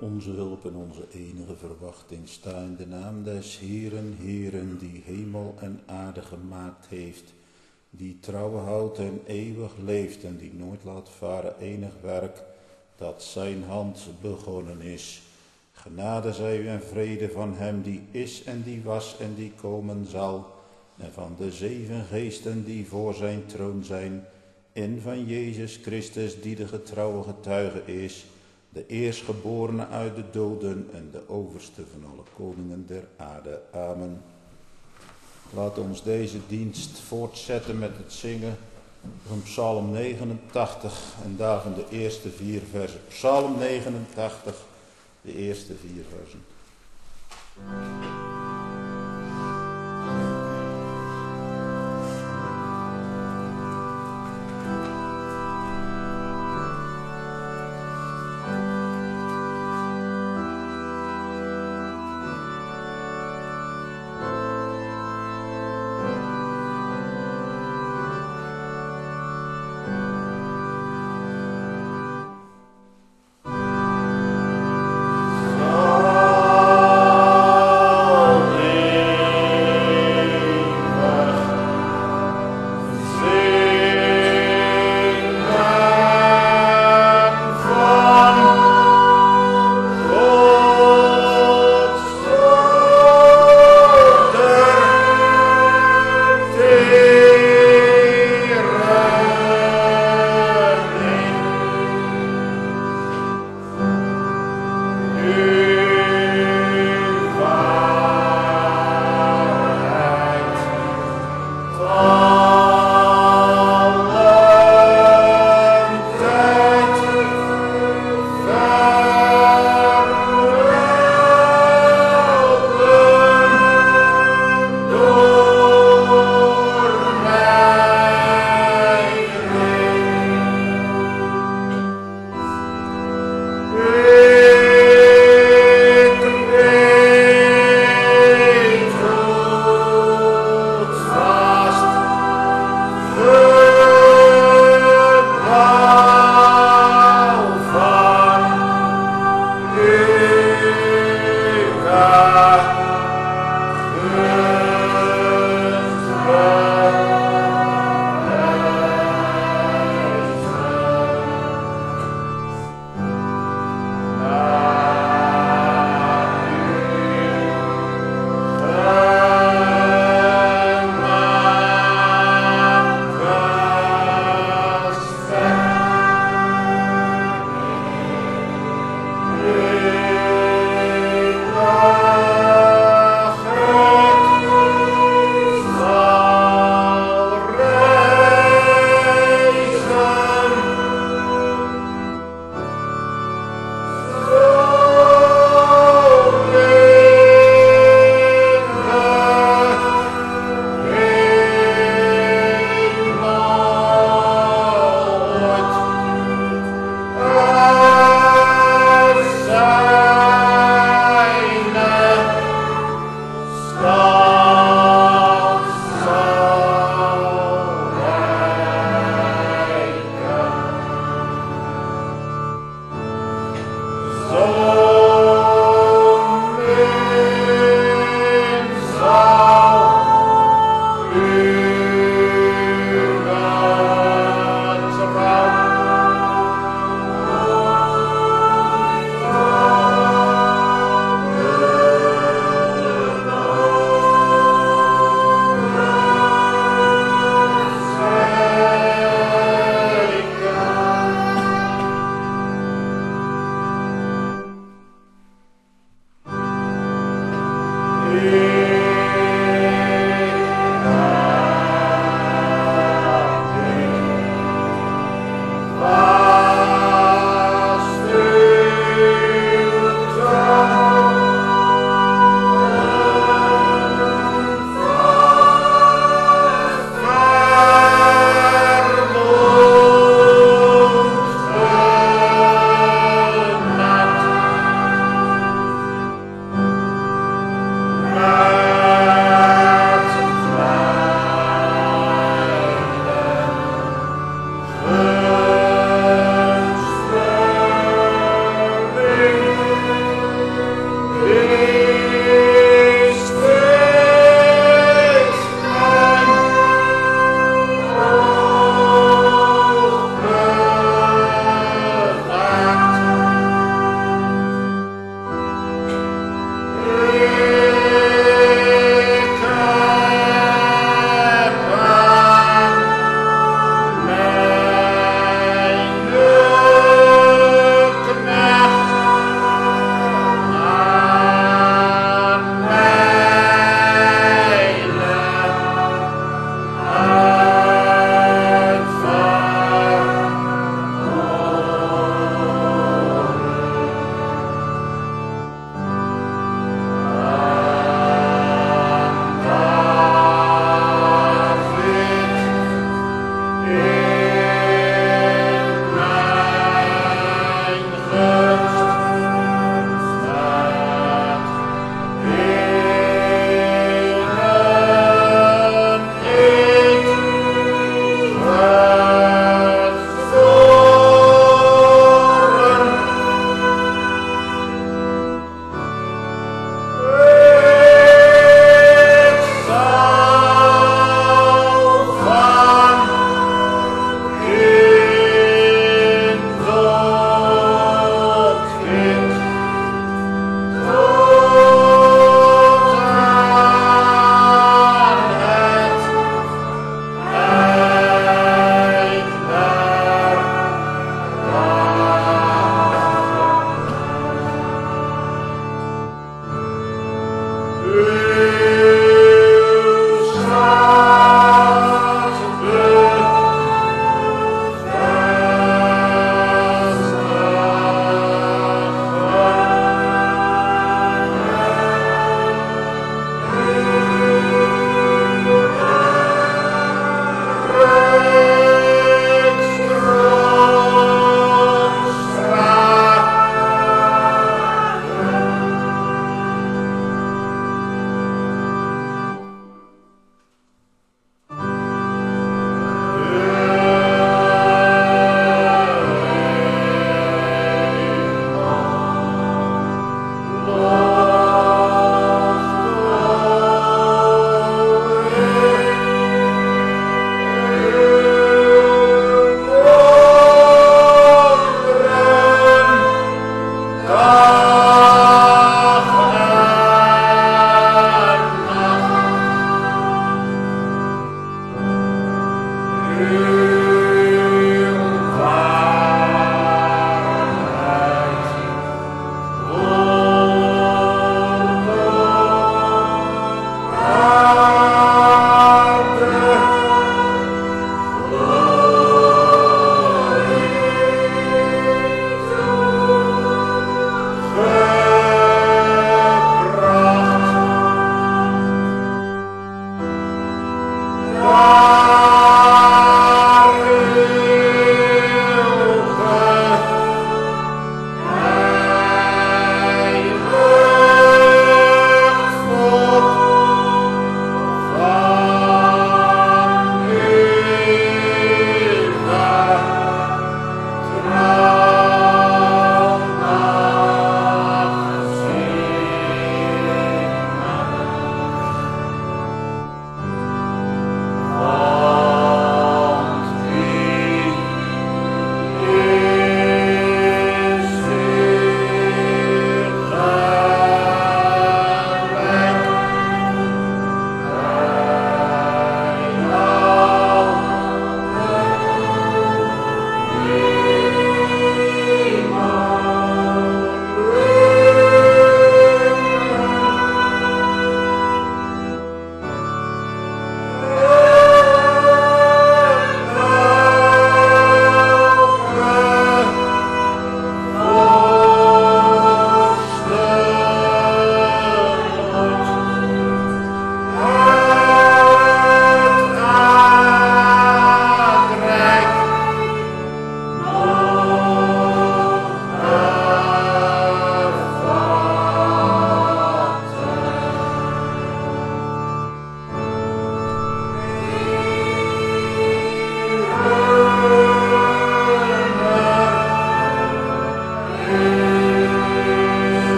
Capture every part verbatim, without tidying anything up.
Onze hulp en onze enige verwachting sta in de naam des Heeren, Heeren, die hemel en aarde gemaakt heeft, die trouw houdt en eeuwig leeft en die nooit laat varen enig werk dat zijn hand begonnen is. Genade zij u en vrede van hem die is en die was en die komen zal, en van de zeven geesten die voor zijn troon zijn, en van Jezus Christus die de getrouwe getuige is, de eerstgeborene uit de doden en de overste van alle koningen der aarde. Amen. Laat ons deze dienst voortzetten met het zingen van Psalm negenentachtig en daarvan de eerste vier versen. Psalm negenentachtig, de eerste vier versen. Oh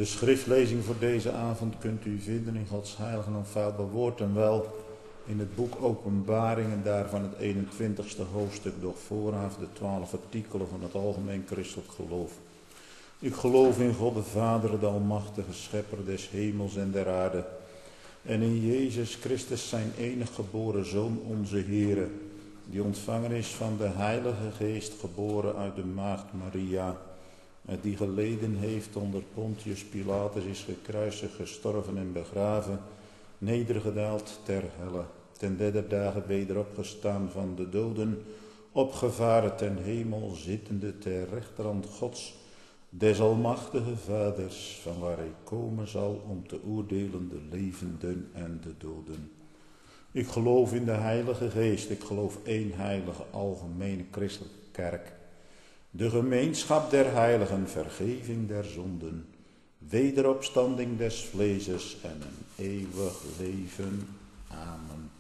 schriftlezing voor deze avond kunt u vinden in Gods heilige en onfeilbaar woord en wel in het boek Openbaring en daarvan het eenentwintigste hoofdstuk, doch vooraf de twaalf artikelen van het algemeen christelijk geloof. Ik geloof in God de Vader, de almachtige schepper des hemels en der aarde, en in Jezus Christus zijn enig geboren Zoon, onze Heere, die ontvangen is van de Heilige Geest, geboren uit de maagd Maria, die geleden heeft onder Pontius Pilatus, is gekruisigd, gestorven en begraven, nedergedaald ter helle, ten derde dagen weder opgestaan van de doden, opgevaren ten hemel, zittende ter rechterhand Gods, des almachtige Vaders, van waar hij komen zal om te oordelen de levenden en de doden. Ik geloof in de Heilige Geest, ik geloof één heilige, algemene christelijke kerk, de gemeenschap der heiligen, vergeving der zonden, wederopstanding des vleeses en een eeuwig leven. Amen.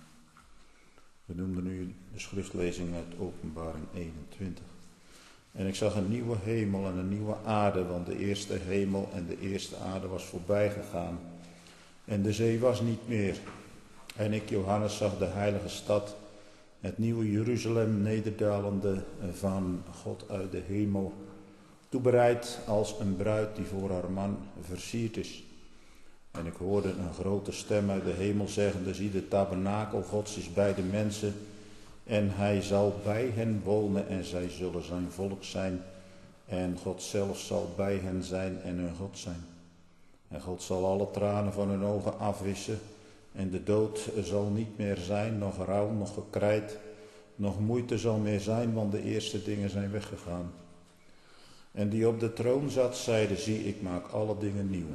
We noemden nu de schriftlezing uit Openbaring eenentwintig. En ik zag een nieuwe hemel en een nieuwe aarde, want de eerste hemel en de eerste aarde was voorbij gegaan. En de zee was niet meer. En ik, Johannes, zag de heilige stad, het nieuwe Jeruzalem, nederdalende van God uit de hemel, toebereid als een bruid die voor haar man versierd is. En ik hoorde een grote stem uit de hemel zeggende: zie, de tabernakel Gods is bij de mensen, en hij zal bij hen wonen en zij zullen zijn volk zijn, en God zelf zal bij hen zijn en hun God zijn. En God zal alle tranen van hun ogen afwissen, en de dood zal niet meer zijn, nog rouw, nog gekrijt, nog moeite zal meer zijn, want de eerste dingen zijn weggegaan. En die op de troon zat, zeide: zie, ik maak alle dingen nieuw.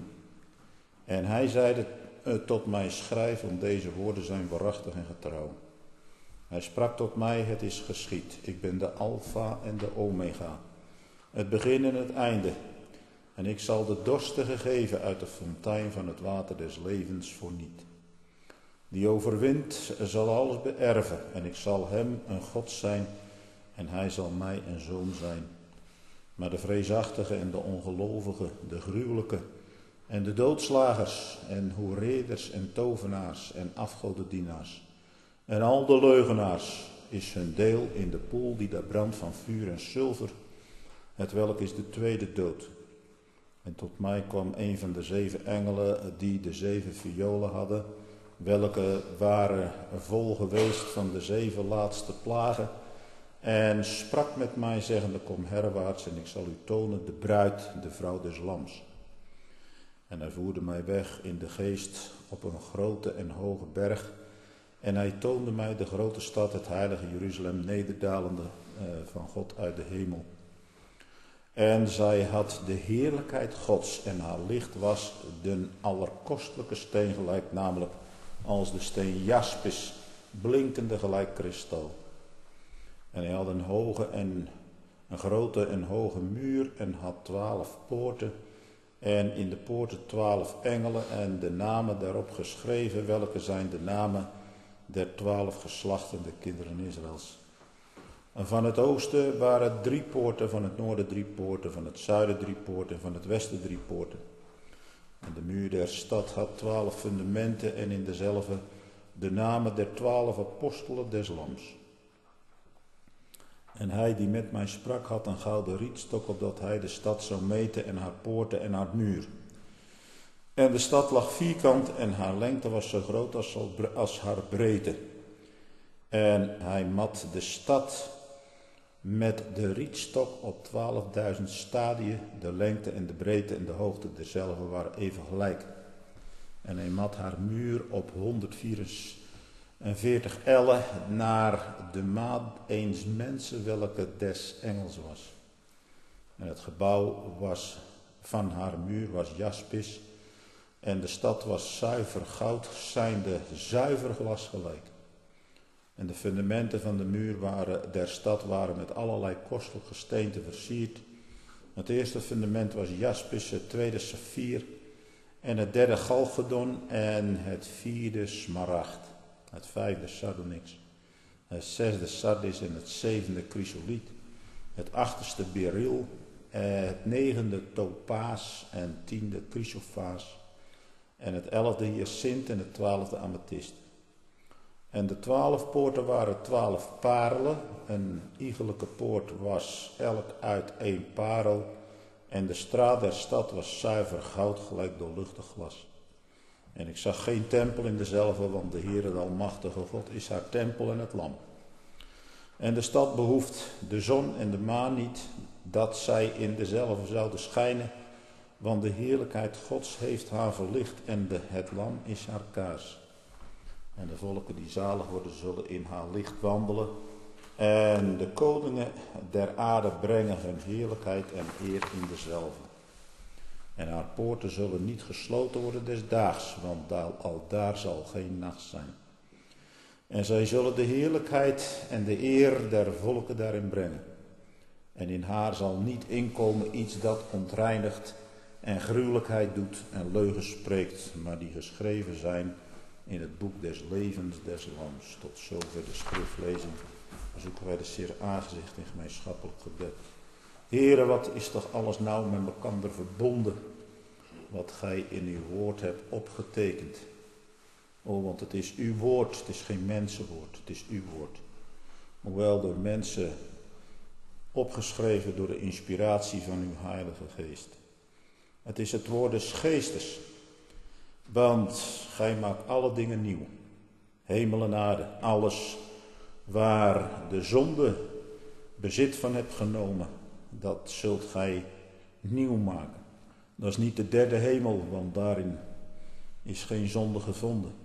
En hij zeide tot mij: schrijf, want deze woorden zijn waarachtig en getrouw. Hij sprak tot mij: het is geschied. Ik ben de Alpha en de Omega, het begin en het einde. En ik zal de dorstigen geven uit de fontein van het water des levens voorniet. Die overwint zal alles beërven, en ik zal hem een God zijn, en hij zal mij een zoon zijn. Maar de vreesachtigen en de ongelovigen, de gruwelijke en de doodslagers en hoereerders en tovenaars en afgodendienaars en al de leugenaars is hun deel in de poel die daar brandt van vuur en zilver, hetwelk is de tweede dood. En tot mij kwam een van de zeven engelen die de zeven violen hadden, welke waren vol geweest van de zeven laatste plagen, en sprak met mij zeggende: kom herwaarts en ik zal u tonen de bruid, de vrouw des lams. En hij voerde mij weg in de geest op een grote en hoge berg, en hij toonde mij de grote stad, het heilige Jeruzalem, nederdalende uh, van God uit de hemel. En zij had de heerlijkheid Gods, en haar licht was den allerkostelijke steen gelijk, namelijk als de steen jaspis, blinkende gelijk kristal. En hij had een hoge en een grote en hoge muur en had twaalf poorten, en in de poorten twaalf engelen en de namen daarop geschreven, welke zijn de namen der twaalf geslachten der kinderen Israëls. En van het oosten waren drie poorten, van het noorden drie poorten, van het zuiden drie poorten en van het westen drie poorten. En de muur der stad had twaalf fundamenten en in dezelfde de namen der twaalf apostelen des lams. En hij die met mij sprak had een gouden rietstok, opdat hij de stad zou meten en haar poorten en haar muur. En de stad lag vierkant en haar lengte was zo groot als, als haar breedte. En hij mat de stad met de rietstok op twaalfduizend stadien. De lengte en de breedte en de hoogte derzelve waren even gelijk. En hij mat haar muur op honderdvierenveertig ellen naar de maat eens mensen, welke des engels was. En het gebouw was van haar muur was jaspis, en de stad was zuiver goud, zijnde zuiver glas gelijk. En de fundamenten van de muur waren, der stad waren met allerlei kostelijk gesteente versierd. Het eerste fundament was jaspis, het tweede saffier, en het derde galgedon, en het vierde smaragd, het vijfde sardonyx, het zesde sardis en het zevende chrysoliet, het achterste beryl het negende topaas en tiende chrysofaas en het elfde hyacint en het twaalfde amethyst. En de twaalf poorten waren twaalf parelen. Een iegelijke poort was elk uit één parel. En de straat der stad was zuiver goud, gelijk doorluchtig glas. En ik zag geen tempel in dezelve, want de Heere, de Almachtige God, is haar tempel en het lam. En de stad behoeft de zon en de maan niet, dat zij in dezelve zouden schijnen. Want de heerlijkheid Gods heeft haar verlicht en de, het lam is haar kaars. En de volken die zalig worden, zullen in haar licht wandelen. En de koningen der aarde brengen hun heerlijkheid en eer in dezelve. En haar poorten zullen niet gesloten worden des daags, want al daar zal geen nacht zijn. En zij zullen de heerlijkheid en de eer der volken daarin brengen. En in haar zal niet inkomen iets dat ontreinigt en gruwelijkheid doet en leugens spreekt, maar die geschreven zijn in het boek des levens des lams. Tot zover de schriftlezing. Zoeken wij de zeer aangezicht in gemeenschappelijk gebed. Heere, wat is toch alles nou met elkaar verbonden, wat gij in uw woord hebt opgetekend. Oh, want het is uw woord, het is geen mensenwoord, het is uw woord. Hoewel door mensen opgeschreven door de inspiratie van uw Heilige Geest. Het is het woord des Geestes, want gij maakt alle dingen nieuw. Hemel en aarde, alles waar de zonde bezit van hebt genomen, dat zult gij nieuw maken. Dat is niet de derde hemel, want daarin is geen zonde gevonden.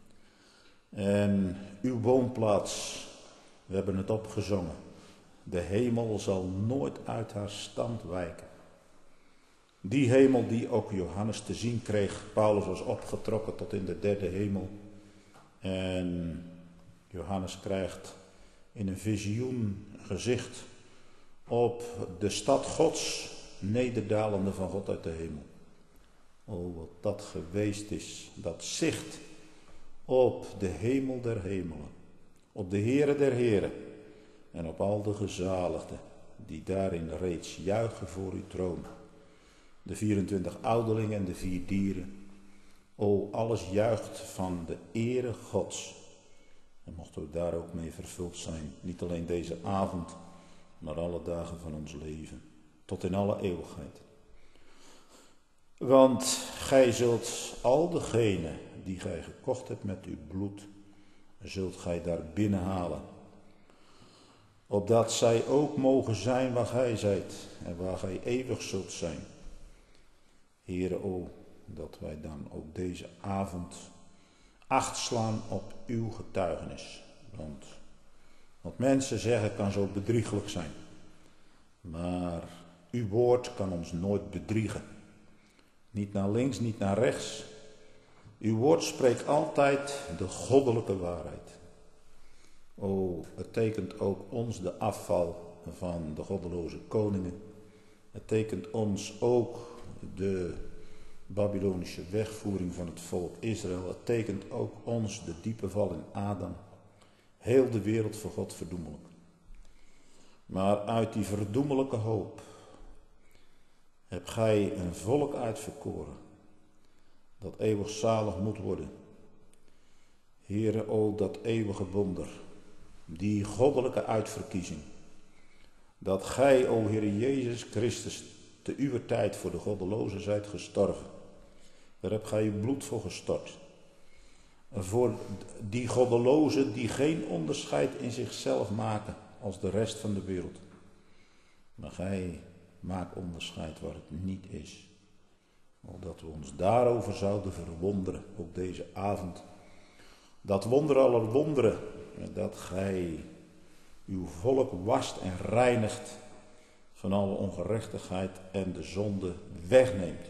En uw woonplaats, we hebben het opgezongen. De hemel zal nooit uit haar stand wijken. Die hemel die ook Johannes te zien kreeg. Paulus was opgetrokken tot in de derde hemel. En Johannes krijgt in een visioen gezicht op de stad Gods, nederdalende van God uit de hemel. Oh, wat dat geweest is, dat zicht op de hemel der hemelen, op de Heere der heren en op al de gezaligden die daarin reeds juichen voor uw troon. De vierentwintig ouderlingen en de vier dieren. O, alles juicht van de ere Gods. En mochten we daar ook mee vervuld zijn, niet alleen deze avond, maar alle dagen van ons leven, tot in alle eeuwigheid. Want gij zult al degene die gij gekocht hebt met uw bloed, zult gij daar binnenhalen. Opdat zij ook mogen zijn waar gij zijt en waar gij eeuwig zult zijn. Heere, o, dat wij dan ook deze avond acht slaan op uw getuigenis. Want wat mensen zeggen kan zo bedrieglijk zijn. Maar uw woord kan ons nooit bedriegen. Niet naar links, niet naar rechts. Uw woord spreekt altijd de goddelijke waarheid. O, het tekent ook ons de afval van de goddeloze koningen. Het tekent ons ook de Babylonische wegvoering van het volk Israël. Het tekent ook ons de diepe val in Adam. Heel de wereld voor God verdoemelijk. Maar uit die verdoemelijke hoop heb gij een volk uitverkoren dat eeuwig zalig moet worden. Heere, o dat eeuwige wonder, die goddelijke uitverkiezing, dat gij, o Heere Jezus Christus, te uw tijd voor de goddelozen zijt gestorven. Daar hebt gij uw bloed voor gestort. Voor die goddelozen die geen onderscheid in zichzelf maken als de rest van de wereld. Maar gij maakt onderscheid waar het niet is. Opdat we ons daarover zouden verwonderen op deze avond. Dat wonder aller wonderen, dat gij uw volk wast en reinigt van alle ongerechtigheid en de zonde wegneemt.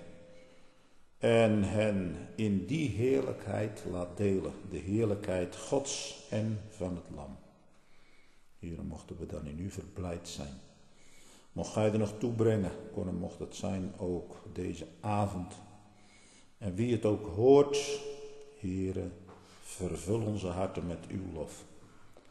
En hen in die heerlijkheid laat delen, de heerlijkheid Gods en van het Lam. Hier mochten we dan in u verblijd zijn. Mocht gij er nog toe brengen, kon en mocht het zijn ook deze avond. En wie het ook hoort, Heere, vervul onze harten met uw lof.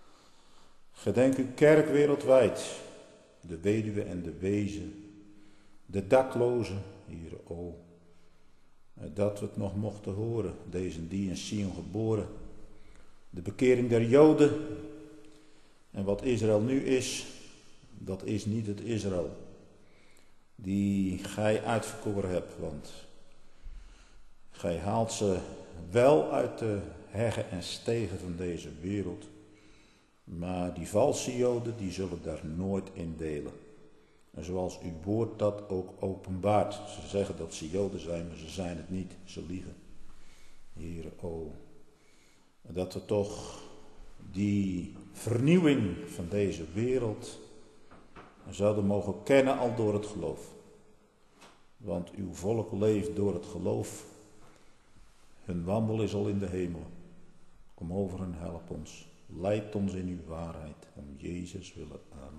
Gedenk uw kerk wereldwijd, de weduwe en de wezen, de daklozen, Heere, o, dat we het nog mochten horen, deze die in Sion geboren, de bekering der Joden. En wat Israël nu is, dat is niet het Israël die gij uitverkoren hebt, want gij haalt ze wel uit de heggen en stegen van deze wereld, maar die valse Joden, die zullen daar nooit in delen. En zoals uw woord dat ook openbaart. Ze zeggen dat ze Joden zijn, maar ze zijn het niet. Ze liegen. Heere, o, dat we toch die vernieuwing van deze wereld zouden mogen kennen al door het geloof. Want uw volk leeft door het geloof. Hun wandel is al in de hemel. Kom over en help ons. Leid ons in uw waarheid. Om Jezus willen. Amen.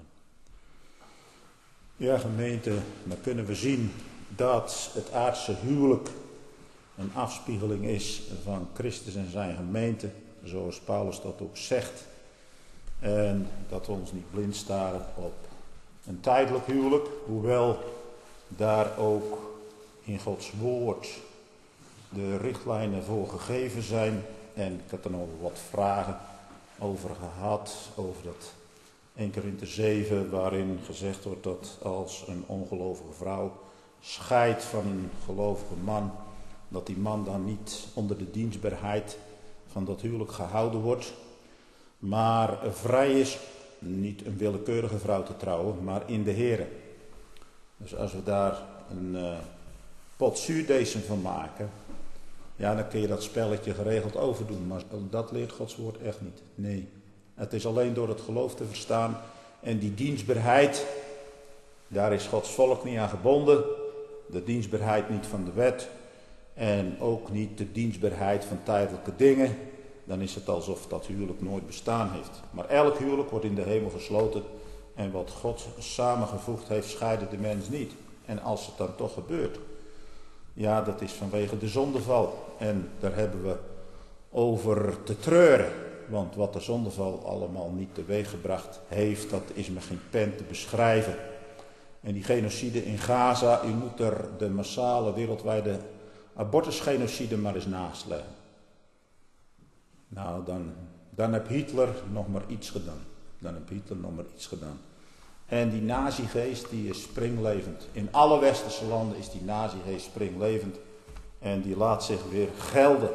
Ja, gemeente, dan kunnen we zien dat het aardse huwelijk een afspiegeling is van Christus en zijn gemeente. Zoals Paulus dat ook zegt. En dat we ons niet blind staren op een tijdelijk huwelijk. Hoewel daar ook in Gods woord de richtlijnen voor gegeven zijn. En ik heb er nog wat vragen over gehad. Over dat Eerste Korinthe zeven, waarin gezegd wordt dat als een ongelovige vrouw scheidt van een gelovige man, dat die man dan niet onder de dienstbaarheid van dat huwelijk gehouden wordt, maar vrij is niet een willekeurige vrouw te trouwen, maar in de Here. Dus als we daar een uh, pot zuurdeesem van maken, ja, dan kun je dat spelletje geregeld overdoen, maar dat leert Gods woord echt niet. Nee. Het is alleen door het geloof te verstaan. En die dienstbaarheid, daar is Gods volk niet aan gebonden. De dienstbaarheid niet van de wet. En ook niet de dienstbaarheid van tijdelijke dingen. Dan is het alsof dat huwelijk nooit bestaan heeft. Maar elk huwelijk wordt in de hemel gesloten. En wat God samengevoegd heeft, scheidt de mens niet. En als het dan toch gebeurt, ja, dat is vanwege de zondeval. En daar hebben we over te treuren. Want wat de zondeval allemaal niet teweeggebracht heeft, dat is met geen pen te beschrijven. En die genocide in Gaza, u moet er de massale wereldwijde abortusgenocide maar eens naast leggen. Nou, dan, dan heb Hitler nog maar iets gedaan. Dan heb Hitler nog maar iets gedaan. En die nazigeest, die is springlevend. In alle westerse landen is die nazigeest springlevend. En die laat zich weer gelden.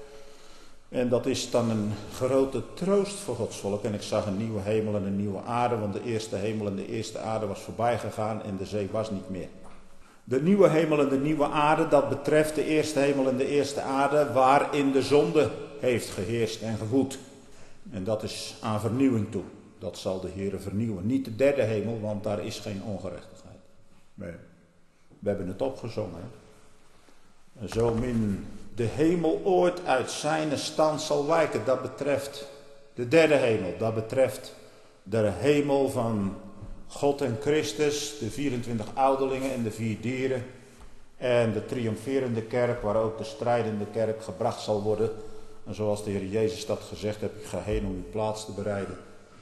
En dat is dan een grote troost voor Gods volk. En ik zag een nieuwe hemel en een nieuwe aarde, want de eerste hemel en de eerste aarde was voorbij gegaan en de zee was niet meer. De nieuwe hemel en de nieuwe aarde, dat betreft de eerste hemel en de eerste aarde waarin de zonde heeft geheerst en gewoed. En dat is aan vernieuwing toe. Dat zal de Heere vernieuwen. Niet de derde hemel, want daar is geen ongerechtigheid. Nee. We hebben het opgezongen. Hè? Zo min de hemel ooit uit zijn stand zal wijken. Dat betreft de derde hemel. Dat betreft de hemel van God en Christus. De vierentwintig ouderlingen en de vier dieren. En de triomferende kerk, waar ook de strijdende kerk gebracht zal worden. En zoals de Heer Jezus dat gezegd heeft, ik ga heen om uw plaats te bereiden.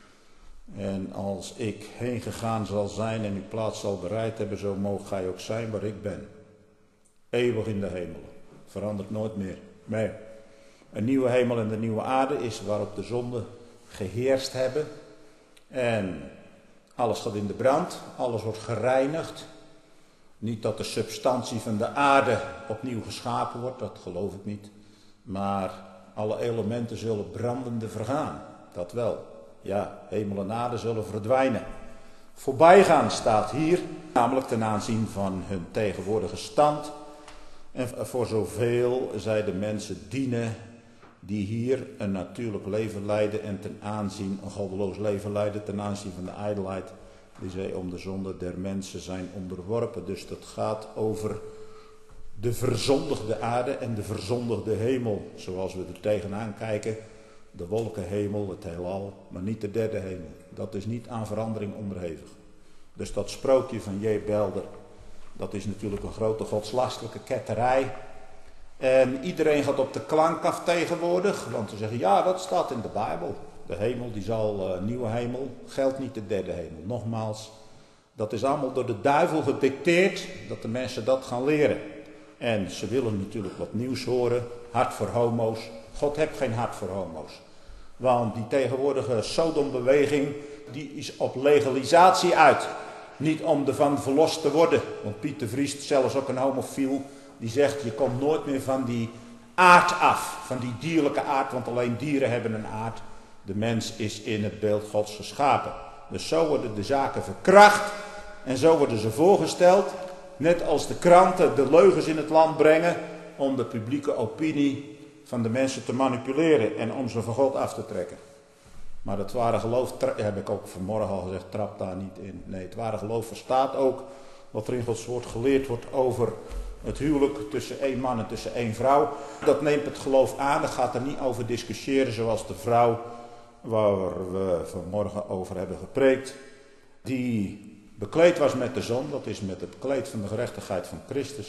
En als ik heen gegaan zal zijn en uw plaats zal bereid hebben, zo mogen gij ook zijn waar ik ben. Eeuwig in de hemel. Verandert nooit meer. Nee. Een nieuwe hemel en de nieuwe aarde is waarop de zonden geheerst hebben. En alles gaat in de brand. Alles wordt gereinigd. Niet dat de substantie van de aarde opnieuw geschapen wordt. Dat geloof ik niet. Maar alle elementen zullen brandende vergaan. Dat wel. Ja, hemel en aarde zullen verdwijnen. Voorbijgaan staat hier. Namelijk ten aanzien van hun tegenwoordige stand. En voor zoveel zij de mensen dienen die hier een natuurlijk leven leiden en ten aanzien een goddeloos leven leiden, ten aanzien van de ijdelheid die zij om de zonde der mensen zijn onderworpen. Dus dat gaat over de verzondigde aarde en de verzondigde hemel, zoals we er tegenaan kijken. De wolkenhemel, het heelal, maar niet de derde hemel. Dat is niet aan verandering onderhevig. Dus dat sprookje van J. Belder, dat is natuurlijk een grote godslastelijke ketterij. En iedereen gaat op de klank af tegenwoordig. Want ze zeggen, ja, dat staat in de Bijbel. De hemel, die zal, uh, nieuwe hemel, geldt niet de derde hemel. Nogmaals, Dat is allemaal door de duivel gedicteerd dat de mensen dat gaan leren. En ze willen natuurlijk wat nieuws horen. Hart voor homo's. God heeft geen hart voor homo's. Want die tegenwoordige Sodombeweging, die is op legalisatie uit. Niet om ervan verlost te worden. Want Piet de Vries, zelfs ook een homofiel, die zegt je komt nooit meer van die aard af. Van die dierlijke aard, want alleen dieren hebben een aard. De mens is in het beeld Gods geschapen. Dus zo worden de zaken verkracht. En zo worden ze voorgesteld. Net als de kranten de leugens in het land brengen. Om de publieke opinie van de mensen te manipuleren. En om ze van God af te trekken. Maar het ware geloof, heb ik ook vanmorgen al gezegd, trapt daar niet in. Nee, het ware geloof verstaat ook wat er in Gods woord geleerd wordt over het huwelijk tussen één man en tussen één vrouw. Dat neemt het geloof aan, dat gaat er niet over discussiëren zoals de vrouw waar we vanmorgen over hebben gepreekt. Die bekleed was met de zon, dat is met het kleed van de gerechtigheid van Christus.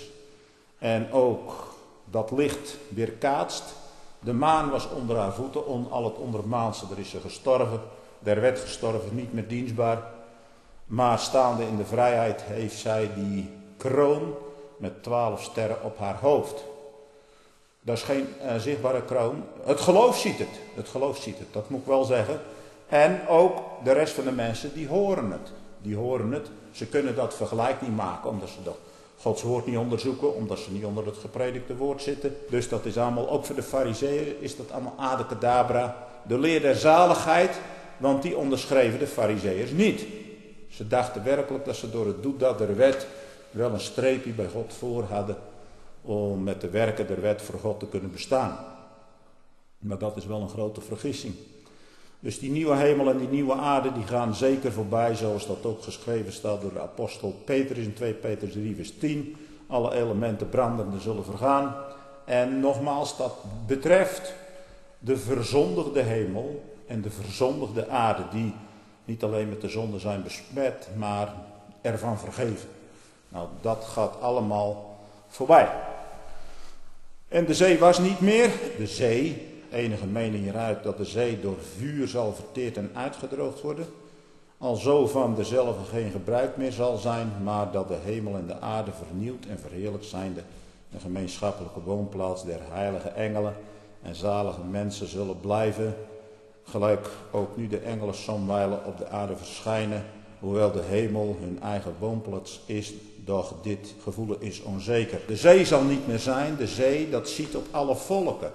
En ook dat licht weerkaatst. De maan was onder haar voeten, on, al het ondermaanse, daar is ze gestorven. Der werd gestorven, niet meer dienstbaar. Maar staande in de vrijheid heeft zij die kroon met twaalf sterren op haar hoofd. Dat is geen uh, zichtbare kroon. Het geloof ziet het. Het geloof ziet het, dat moet ik wel zeggen. En ook de rest van de mensen, die horen het. Die horen het. Ze kunnen dat vergelijk niet maken, omdat ze dat Gods woord niet onderzoeken, omdat ze niet onder het gepredikte woord zitten. Dus dat is allemaal, ook voor de farizeeën is dat allemaal adekadabra. De leer der zaligheid, want die onderschreven de farizeeërs niet. Ze dachten werkelijk dat ze door het doedat der wet wel een streepje bij God voor hadden om met de werken der wet voor God te kunnen bestaan. Maar dat is wel een grote vergissing. Dus die nieuwe hemel en die nieuwe aarde die gaan zeker voorbij, zoals dat ook geschreven staat door de apostel Petrus in twee Petrus drie vers tien. Alle elementen brandende zullen vergaan. En nogmaals, dat betreft de verzondigde hemel en de verzondigde aarde, die niet alleen met de zonde zijn besmet, maar ervan vergeven. Nou, dat gaat allemaal voorbij. En de zee was niet meer. De zee, enige mening hieruit dat de zee door vuur zal verteerd en uitgedroogd worden. Alzo van dezelfde geen gebruik meer zal zijn, maar dat de hemel en de aarde vernieuwd en verheerlijkt zijnde een gemeenschappelijke woonplaats der heilige engelen en zalige mensen zullen blijven. Gelijk ook nu de engelen somwijlen op de aarde verschijnen, hoewel de hemel hun eigen woonplaats is, doch dit gevoel is onzeker. De zee zal niet meer zijn, de zee dat ziet op alle volken.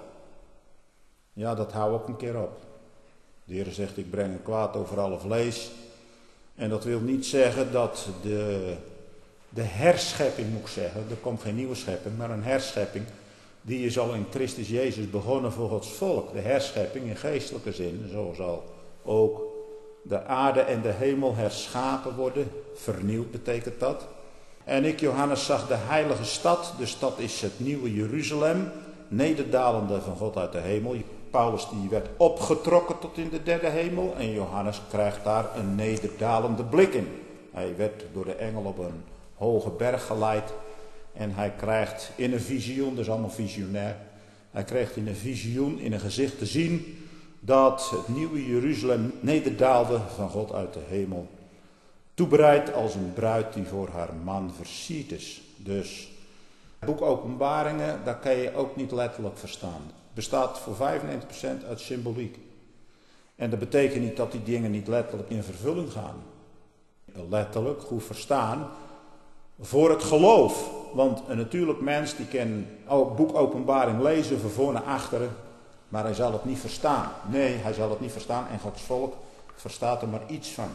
Ja, dat hou ook een keer op. De Heer zegt, ik breng een kwaad over alle vlees. En dat wil niet zeggen dat de, de herschepping, moet ik zeggen, er komt geen nieuwe schepping, maar een herschepping, die is al in Christus Jezus begonnen voor Gods volk. De herschepping in geestelijke zin, zo zal ook de aarde en de hemel herschapen worden. Vernieuwd betekent dat. En ik, Johannes, zag de heilige stad, dus dat is het nieuwe Jeruzalem, nederdalende van God uit de hemel. Paulus die werd opgetrokken tot in de derde hemel en Johannes krijgt daar een nederdalende blik in. Hij werd door de engel op een hoge berg geleid en hij krijgt in een visioen, dat is allemaal visionair, hij krijgt in een visioen, in een gezicht te zien dat het nieuwe Jeruzalem nederdaalde van God uit de hemel. Toebereid als een bruid die voor haar man versierd is. Dus het boek Openbaringen, dat kan je ook niet letterlijk verstaan. Het bestaat voor vijfennegentig procent uit symboliek. En dat betekent niet dat die dingen niet letterlijk in vervulling gaan. Letterlijk, goed verstaan, voor het geloof. Want een natuurlijk mens die kan het boek Openbaring lezen van voor naar achteren, maar hij zal het niet verstaan. Nee, hij zal het niet verstaan en Gods volk verstaat er maar iets van.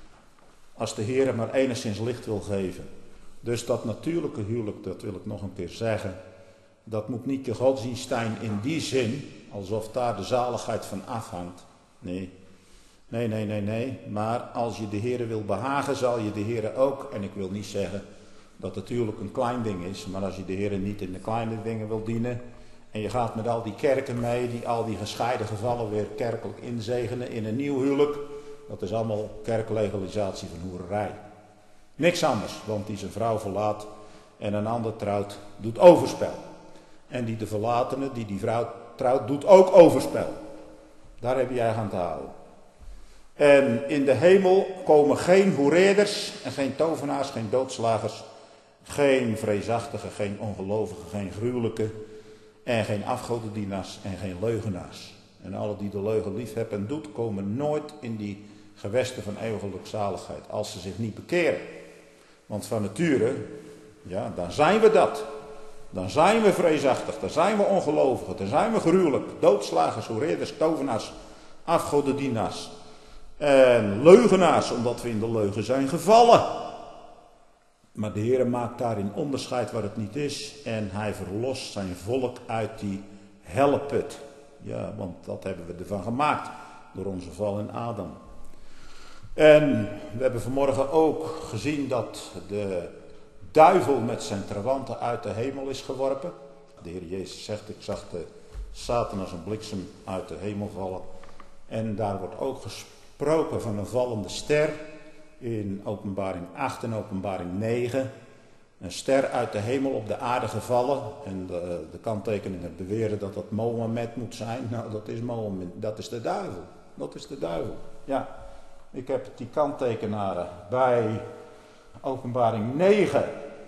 Als de Heer maar enigszins licht wil geven. Dus dat natuurlijke huwelijk, dat wil ik nog een keer zeggen, dat moet niet je godsdienst zijn in die zin, alsof daar de zaligheid van afhangt. Nee, nee, nee, nee, nee. Maar als je de Heer wil behagen, zal je de Heer ook, en ik wil niet zeggen dat het huwelijk een klein ding is, maar als je de Heer niet in de kleine dingen wil dienen, en je gaat met al die kerken mee, die al die gescheiden gevallen weer kerkelijk inzegenen in een nieuw huwelijk, dat is allemaal kerklegalisatie van hoererij. Niks anders, want die zijn vrouw verlaat en een ander trouwt, doet overspel. En die de verlatene, die die vrouw trouwt, doet ook overspel. Daar heb jij aan te houden. En in de hemel komen geen hoereerders en geen tovenaars, geen doodslagers, geen vreesachtigen, geen ongelovigen, geen gruwelijke en geen afgodendienaars en geen leugenaars. En alle die de leugen lief hebben en doet, komen nooit in die gewesten van eeuwige zaligheid, als ze zich niet bekeren. Want van nature, ja, dan zijn we dat. Dan zijn we vreesachtig, dan zijn we ongelovigen, dan zijn we gruwelijk. Doodslagers, hoereerders, tovenaars, afgodendienaars en leugenaars, omdat we in de leugen zijn gevallen. Maar de Heer maakt daarin onderscheid waar het niet is en hij verlost zijn volk uit die helleput. Ja, want dat hebben we ervan gemaakt door onze val in Adam. En we hebben vanmorgen ook gezien dat de duivel met zijn trawanten uit de hemel is geworpen. De Heer Jezus zegt, ik zag de Satan als een bliksem uit de hemel vallen. En daar wordt ook gesproken van een vallende ster in Openbaring acht en Openbaring negen. Een ster uit de hemel op de aarde gevallen. En de, de kanttekeningen beweren dat dat Mohammed moet zijn. Nou, dat is Mohammed, dat is de duivel. Dat is de duivel. Ja, ik heb die kanttekenaren bij Openbaring negen.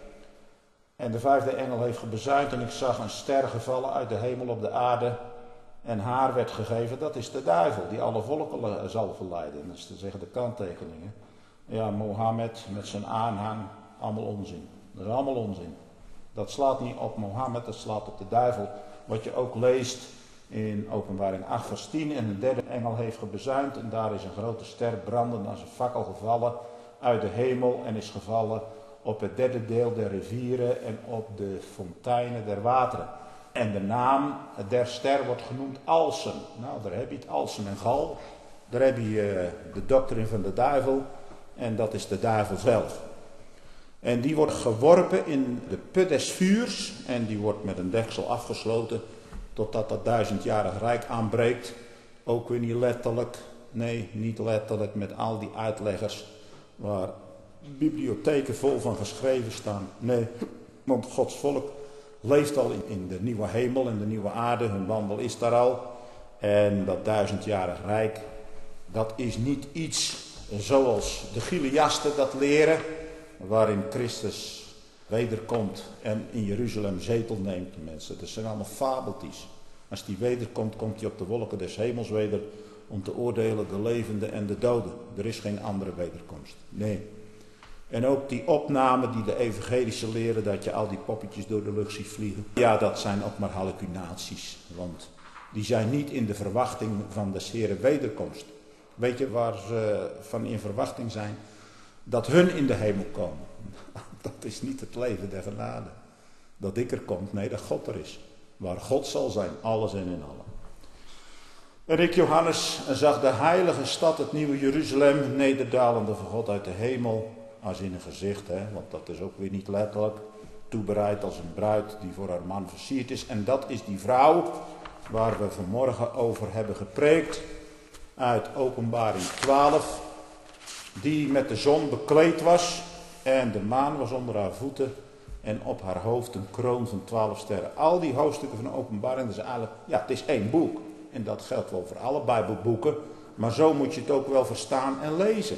En de vijfde engel heeft gebezuind en ik zag een ster gevallen uit de hemel op de aarde. En haar werd gegeven, dat is de duivel die alle volken zal verleiden. En dat is te zeggen de kanttekeningen. Ja, Mohammed met zijn aanhang, allemaal onzin. Dat is allemaal onzin. Dat slaat niet op Mohammed, dat slaat op de duivel. Wat je ook leest in Openbaring acht vers tien. En de derde engel heeft gebezuind en daar is een grote ster brandend als een fakkel gevallen uit de hemel. En is gevallen op het derde deel der rivieren en op de fonteinen der wateren. En de naam der ster wordt genoemd Alsem. Nou, daar heb je het, Alsem en Gal. Daar heb je uh, de doctrine van de duivel. En dat is de duivel zelf. En die wordt geworpen in de put des vuurs. En die wordt met een deksel afgesloten. Totdat dat duizendjarig rijk aanbreekt. Ook weer niet letterlijk. Nee, niet letterlijk met al die uitleggers. Waar bibliotheken vol van geschreven staan. Nee, want Gods volk leeft al in, in de nieuwe hemel en de nieuwe aarde. Hun wandel is daar al. En dat duizendjarig rijk, dat is niet iets zoals de Gileasten dat leren. Waarin Christus wederkomt en in Jeruzalem zetel neemt. Mensen, dat zijn allemaal fabeltjes. Als die wederkomt, komt hij op de wolken des hemels weder om te oordelen de levenden en de doden. Er is geen andere wederkomst. Nee. En ook die opnamen die de evangelische leren, dat je al die poppetjes door de lucht ziet vliegen. Ja, dat zijn ook maar hallucinaties. Want die zijn niet in de verwachting van de Heere wederkomst. Weet je waar ze van in verwachting zijn? Dat hun in de hemel komen. Dat is niet het leven der genade. Dat ik er komt, nee, dat God er is. Waar God zal zijn, alles en in allen. En ik, Johannes, zag de heilige stad, het nieuwe Jeruzalem, nederdalende van God uit de hemel. Als in een gezicht, hè, want dat is ook weer niet letterlijk. Toebereid als een bruid die voor haar man versierd is. En dat is die vrouw waar we vanmorgen over hebben gepreekt. Uit Openbaring twaalf. Die met de zon bekleed was. En de maan was onder haar voeten. En op haar hoofd een kroon van twaalf sterren. Al die hoofdstukken van de Openbaring, dat is eigenlijk, ja, het is één boek. En dat geldt wel voor alle Bijbelboeken. Maar zo moet je het ook wel verstaan en lezen.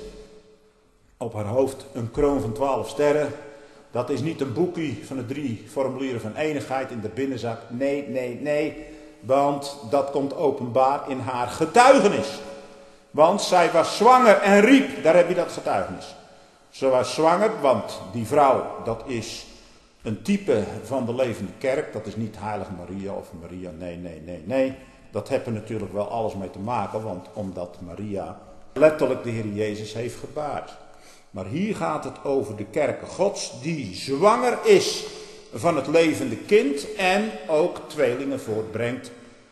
Op haar hoofd een kroon van twaalf sterren. Dat is niet een boekje van de drie formulieren van enigheid in de binnenzak. Nee, nee, nee. Want dat komt openbaar in haar getuigenis. Want zij was zwanger en riep. Daar heb je dat getuigenis. Ze was zwanger, want die vrouw, dat is een type van de levende kerk. Dat is niet heilige Maria of Maria. Nee, nee, nee, nee. Dat heeft er natuurlijk wel alles mee te maken. Want omdat Maria letterlijk de Heer Jezus heeft gebaard. Maar hier gaat het over de kerk Gods die zwanger is van het levende kind en ook tweelingen voortbrengt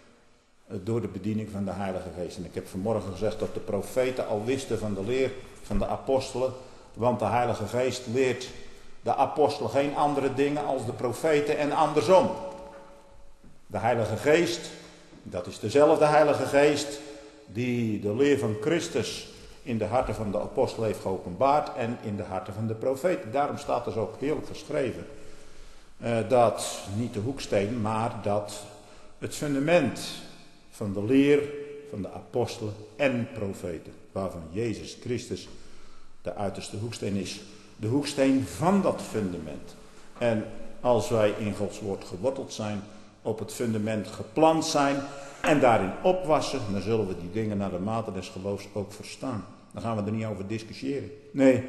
door de bediening van de Heilige Geest. En ik heb vanmorgen gezegd dat de profeten al wisten van de leer van de apostelen, want de Heilige Geest leert de apostelen geen andere dingen als de profeten en andersom. De Heilige Geest, dat is dezelfde Heilige Geest die de leer van Christus in de harten van de apostel heeft geopenbaard en in de harten van de profeten. Daarom staat er zo ook heerlijk geschreven uh, dat niet de hoeksteen, maar dat het fundament van de leer van de apostelen en profeten, waarvan Jezus Christus de uiterste hoeksteen is. De hoeksteen van dat fundament. En als wij in Gods woord geworteld zijn, op het fundament geplant zijn en daarin opwassen, dan zullen we die dingen naar de mate des geloofs ook verstaan. Dan gaan we er niet over discussiëren. Nee,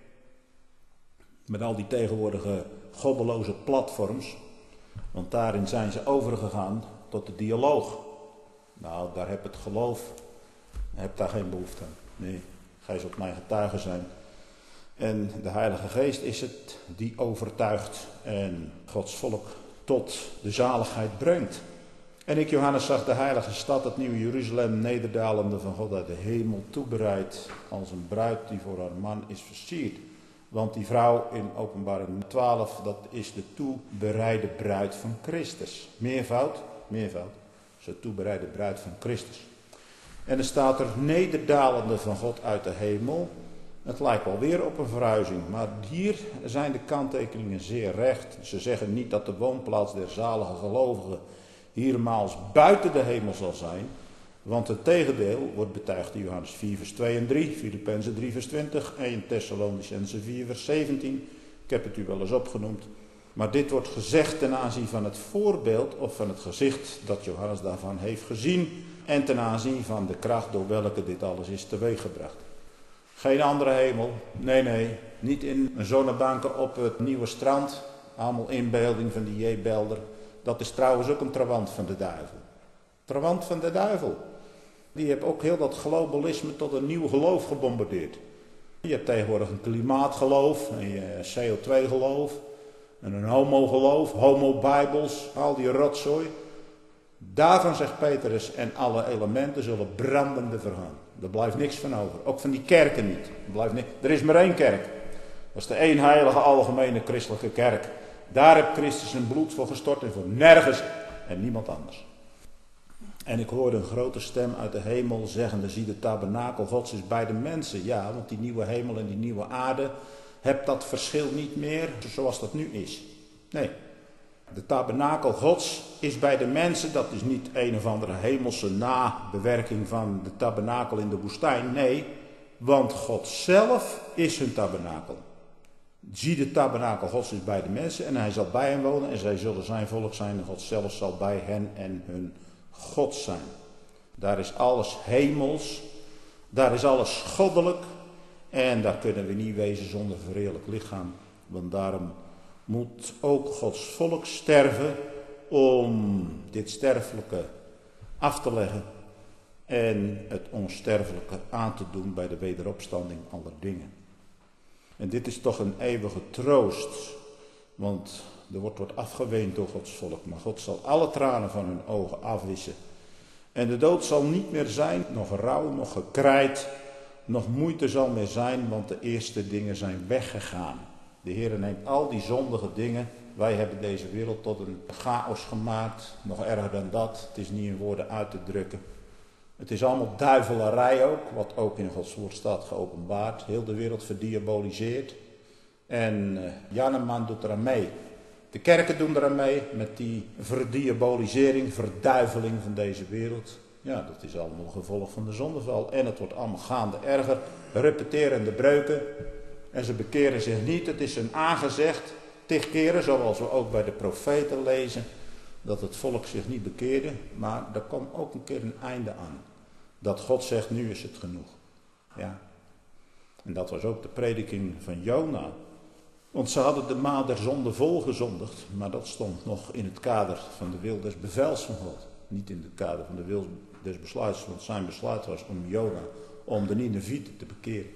met al die tegenwoordige goddeloze platforms, want daarin zijn ze overgegaan tot de dialoog. Nou, daar heb het geloof, heb daar geen behoefte aan. Nee, gij zult mijn getuige zijn. En de Heilige Geest is het die overtuigt en Gods volk tot de zaligheid brengt. En ik, Johannes, zag de heilige stad, het nieuwe Jeruzalem, nederdalende van God uit de hemel, toebereid als een bruid die voor haar man is versierd. Want die vrouw in Openbaring twaalf, dat is de toebereide bruid van Christus. Meervoud, meervoud, zo toebereide bruid van Christus. En er staat er nederdalende van God uit de hemel. Het lijkt wel weer op een verhuizing, maar hier zijn de kanttekeningen zeer recht. Ze zeggen niet dat de woonplaats der zalige gelovigen hiermaals buiten de hemel zal zijn, want het tegendeel wordt betuigd in Johannes vier vers twee en drie, Filippenzen drie vers twintig, één Thessalonicenzen vier vers zeventien. Ik heb het u wel eens opgenoemd. Maar dit wordt gezegd ten aanzien van het voorbeeld of van het gezicht dat Johannes daarvan heeft gezien en ten aanzien van de kracht door welke dit alles is teweeggebracht. Geen andere hemel, nee nee, niet in een zonnebanken op het nieuwe strand, allemaal inbeelding van die J. Belder. Dat is trouwens ook een trawant van de duivel. Trawant van de duivel. Die heeft ook heel dat globalisme tot een nieuw geloof gebombardeerd. Je hebt tegenwoordig een klimaatgeloof, een C O twee geloof, en een homo-geloof, homo-bijbels, al die rotzooi. Daarvan zegt Petrus en alle elementen zullen brandende vergaan. Er blijft niks van over. Ook van die kerken niet. Er, blijft niks. Er is maar één kerk. Dat is de één heilige algemene christelijke kerk. Daar heeft Christus zijn bloed voor gestort en voor nergens en niemand anders. En ik hoorde een grote stem uit de hemel zeggende, zie de tabernakel Gods is bij de mensen. Ja, want die nieuwe hemel en die nieuwe aarde hebt dat verschil niet meer zoals dat nu is. Nee, de tabernakel Gods is bij de mensen. Dat is niet een of andere hemelse nabewerking van de tabernakel in de woestijn. Nee, want God zelf is hun tabernakel. Zie de tabernakel Gods is bij de mensen en hij zal bij hen wonen en zij zullen zijn volk zijn en God zelf zal bij hen en hun God zijn. Daar is alles hemels, daar is alles goddelijk en daar kunnen we niet wezen zonder verheerlijk lichaam. Want daarom moet ook Gods volk sterven om dit sterfelijke af te leggen en het onsterfelijke aan te doen bij de wederopstanding aller dingen. En dit is toch een eeuwige troost, want er wordt wat afgeweend door Gods volk, maar God zal alle tranen van hun ogen afwissen. En de dood zal niet meer zijn, nog rouw, nog gekrijt, nog moeite zal meer zijn, want de eerste dingen zijn weggegaan. De Heer neemt al die zondige dingen, wij hebben deze wereld tot een chaos gemaakt, nog erger dan dat, het is niet in woorden uit te drukken. Het is allemaal duivelarij ook, wat ook in Gods woord staat geopenbaard. Heel de wereld verdiaboliseerd. En uh, Janneman doet eraan mee. De kerken doen eraan mee met die verdiabolisering, verduiveling van deze wereld. Ja, dat is allemaal gevolg van de zondeval. En het wordt allemaal gaande erger. Repeterende breuken. En ze bekeren zich niet. Het is een aangezegd tig keren, zoals we ook bij de profeten lezen, dat het volk zich niet bekeerde. Maar er kwam ook een keer een einde aan. Dat God zegt, nu is het genoeg. Ja. En dat was ook de prediking van Jona. Want ze hadden de maat der zonde volgezondigd. Maar dat stond nog in het kader van de wil des bevels van God. Niet in het kader van de wil des besluits. Want zijn besluit was om Jona, om de Ninevieten te bekeren.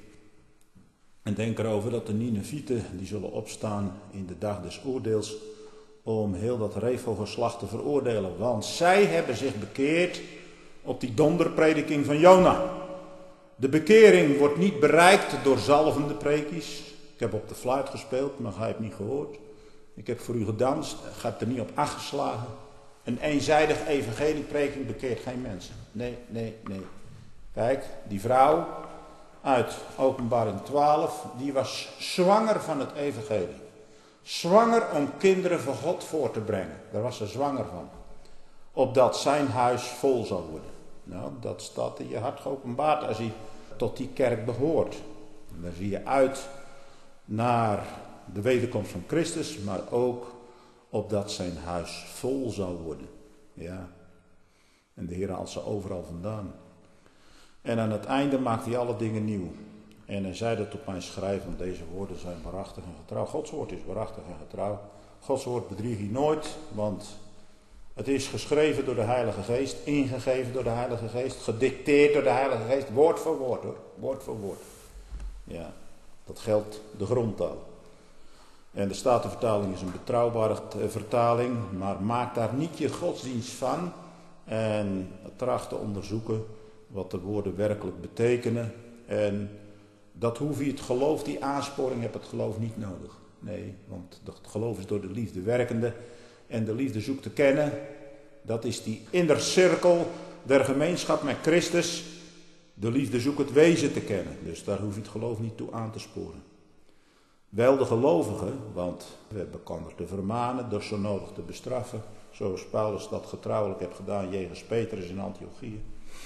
En denk erover dat de Ninevieten, die zullen opstaan in de dag des oordeels, om heel dat Refelgeslacht te veroordelen. Want zij hebben zich bekeerd op die donderprediking van Jona. De bekering wordt niet bereikt door zalvende preekjes. Ik heb op de fluit gespeeld, maar gij hebt niet gehoord. Ik heb voor u gedanst, gij hebt er niet op acht geslagen. Een eenzijdig evangeliepreking bekeert geen mensen. Nee, nee, nee. Kijk, die vrouw uit Openbaring twaalf, die was zwanger van het evangelie. Zwanger om kinderen van God voor te brengen. Daar was ze zwanger van. Opdat zijn huis vol zou worden. Nou, dat staat in je hart geopenbaard als je tot die kerk behoort. En dan zie je uit naar de wederkomst van Christus, maar ook opdat zijn huis vol zou worden. Ja. En de Heer haalt ze overal vandaan. En aan het einde maakt hij alle dingen nieuw. En hij zei dat op mijn schrijven, want deze woorden zijn waarachtig en getrouw. Gods woord is waarachtig en getrouw. Gods woord bedriegt hij nooit, want het is geschreven door de Heilige Geest, ingegeven door de Heilige Geest, gedicteerd door de Heilige Geest, woord voor woord hoor, woord voor woord. Ja, dat geldt de grondtaal. En de Statenvertaling is een betrouwbare vertaling, maar maak daar niet je godsdienst van en tracht te onderzoeken wat de woorden werkelijk betekenen. En dat hoef je het geloof, die aansporing heb het geloof niet nodig. Nee, want het geloof is door de liefde werkende en de liefde zoekt te kennen. Dat is die inner cirkel der gemeenschap met Christus. De liefde zoekt het wezen te kennen, dus daar hoef je het geloof niet toe aan te sporen. Wel de gelovigen, want we hebben elkaar te vermanen, door zo nodig te bestraffen, zoals Paulus dat getrouwelijk heeft gedaan jegens Petrus in Antiochië.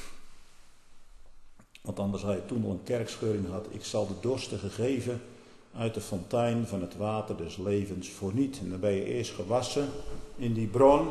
Want anders had je toen al een kerkscheuring gehad. Ik zal de dorstigen geven uit de fontein van het water des levens voor niet. En dan ben je eerst gewassen in die bron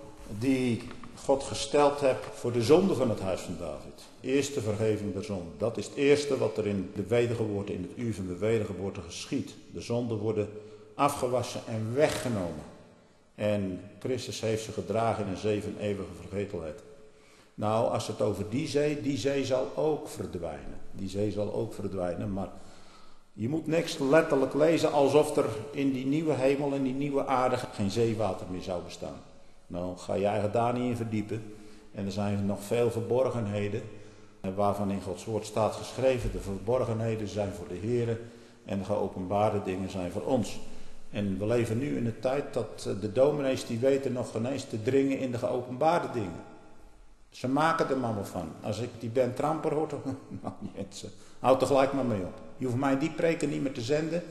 die God gesteld hebt voor de zonde van het huis van David. Eerste vergeving der zonde. Dat is het eerste wat er in de wedergeboorte, in het uur van de wedergeboorte geschiet. De zonden worden afgewassen en weggenomen. En Christus heeft ze gedragen in een zee van eeuwige vergetelheid. Nou, als het over die zee, die zee zal ook verdwijnen. Die zee zal ook verdwijnen, maar je moet niks letterlijk lezen alsof er in die nieuwe hemel en die nieuwe aarde geen zeewater meer zou bestaan. Nou, ga je eigen daar niet in verdiepen. En er zijn nog veel verborgenheden, waarvan in Gods woord staat geschreven. De verborgenheden zijn voor de Here en de geopenbaarde dingen zijn voor ons. En we leven nu in de tijd dat de dominees die weten nog geen eens te dringen in de geopenbaarde dingen. Ze maken er maar wat van. Als ik die Ben Tramper hoor, nou mensen, houd er gelijk maar mee op. Je hoeft mij die preken niet meer te zenden.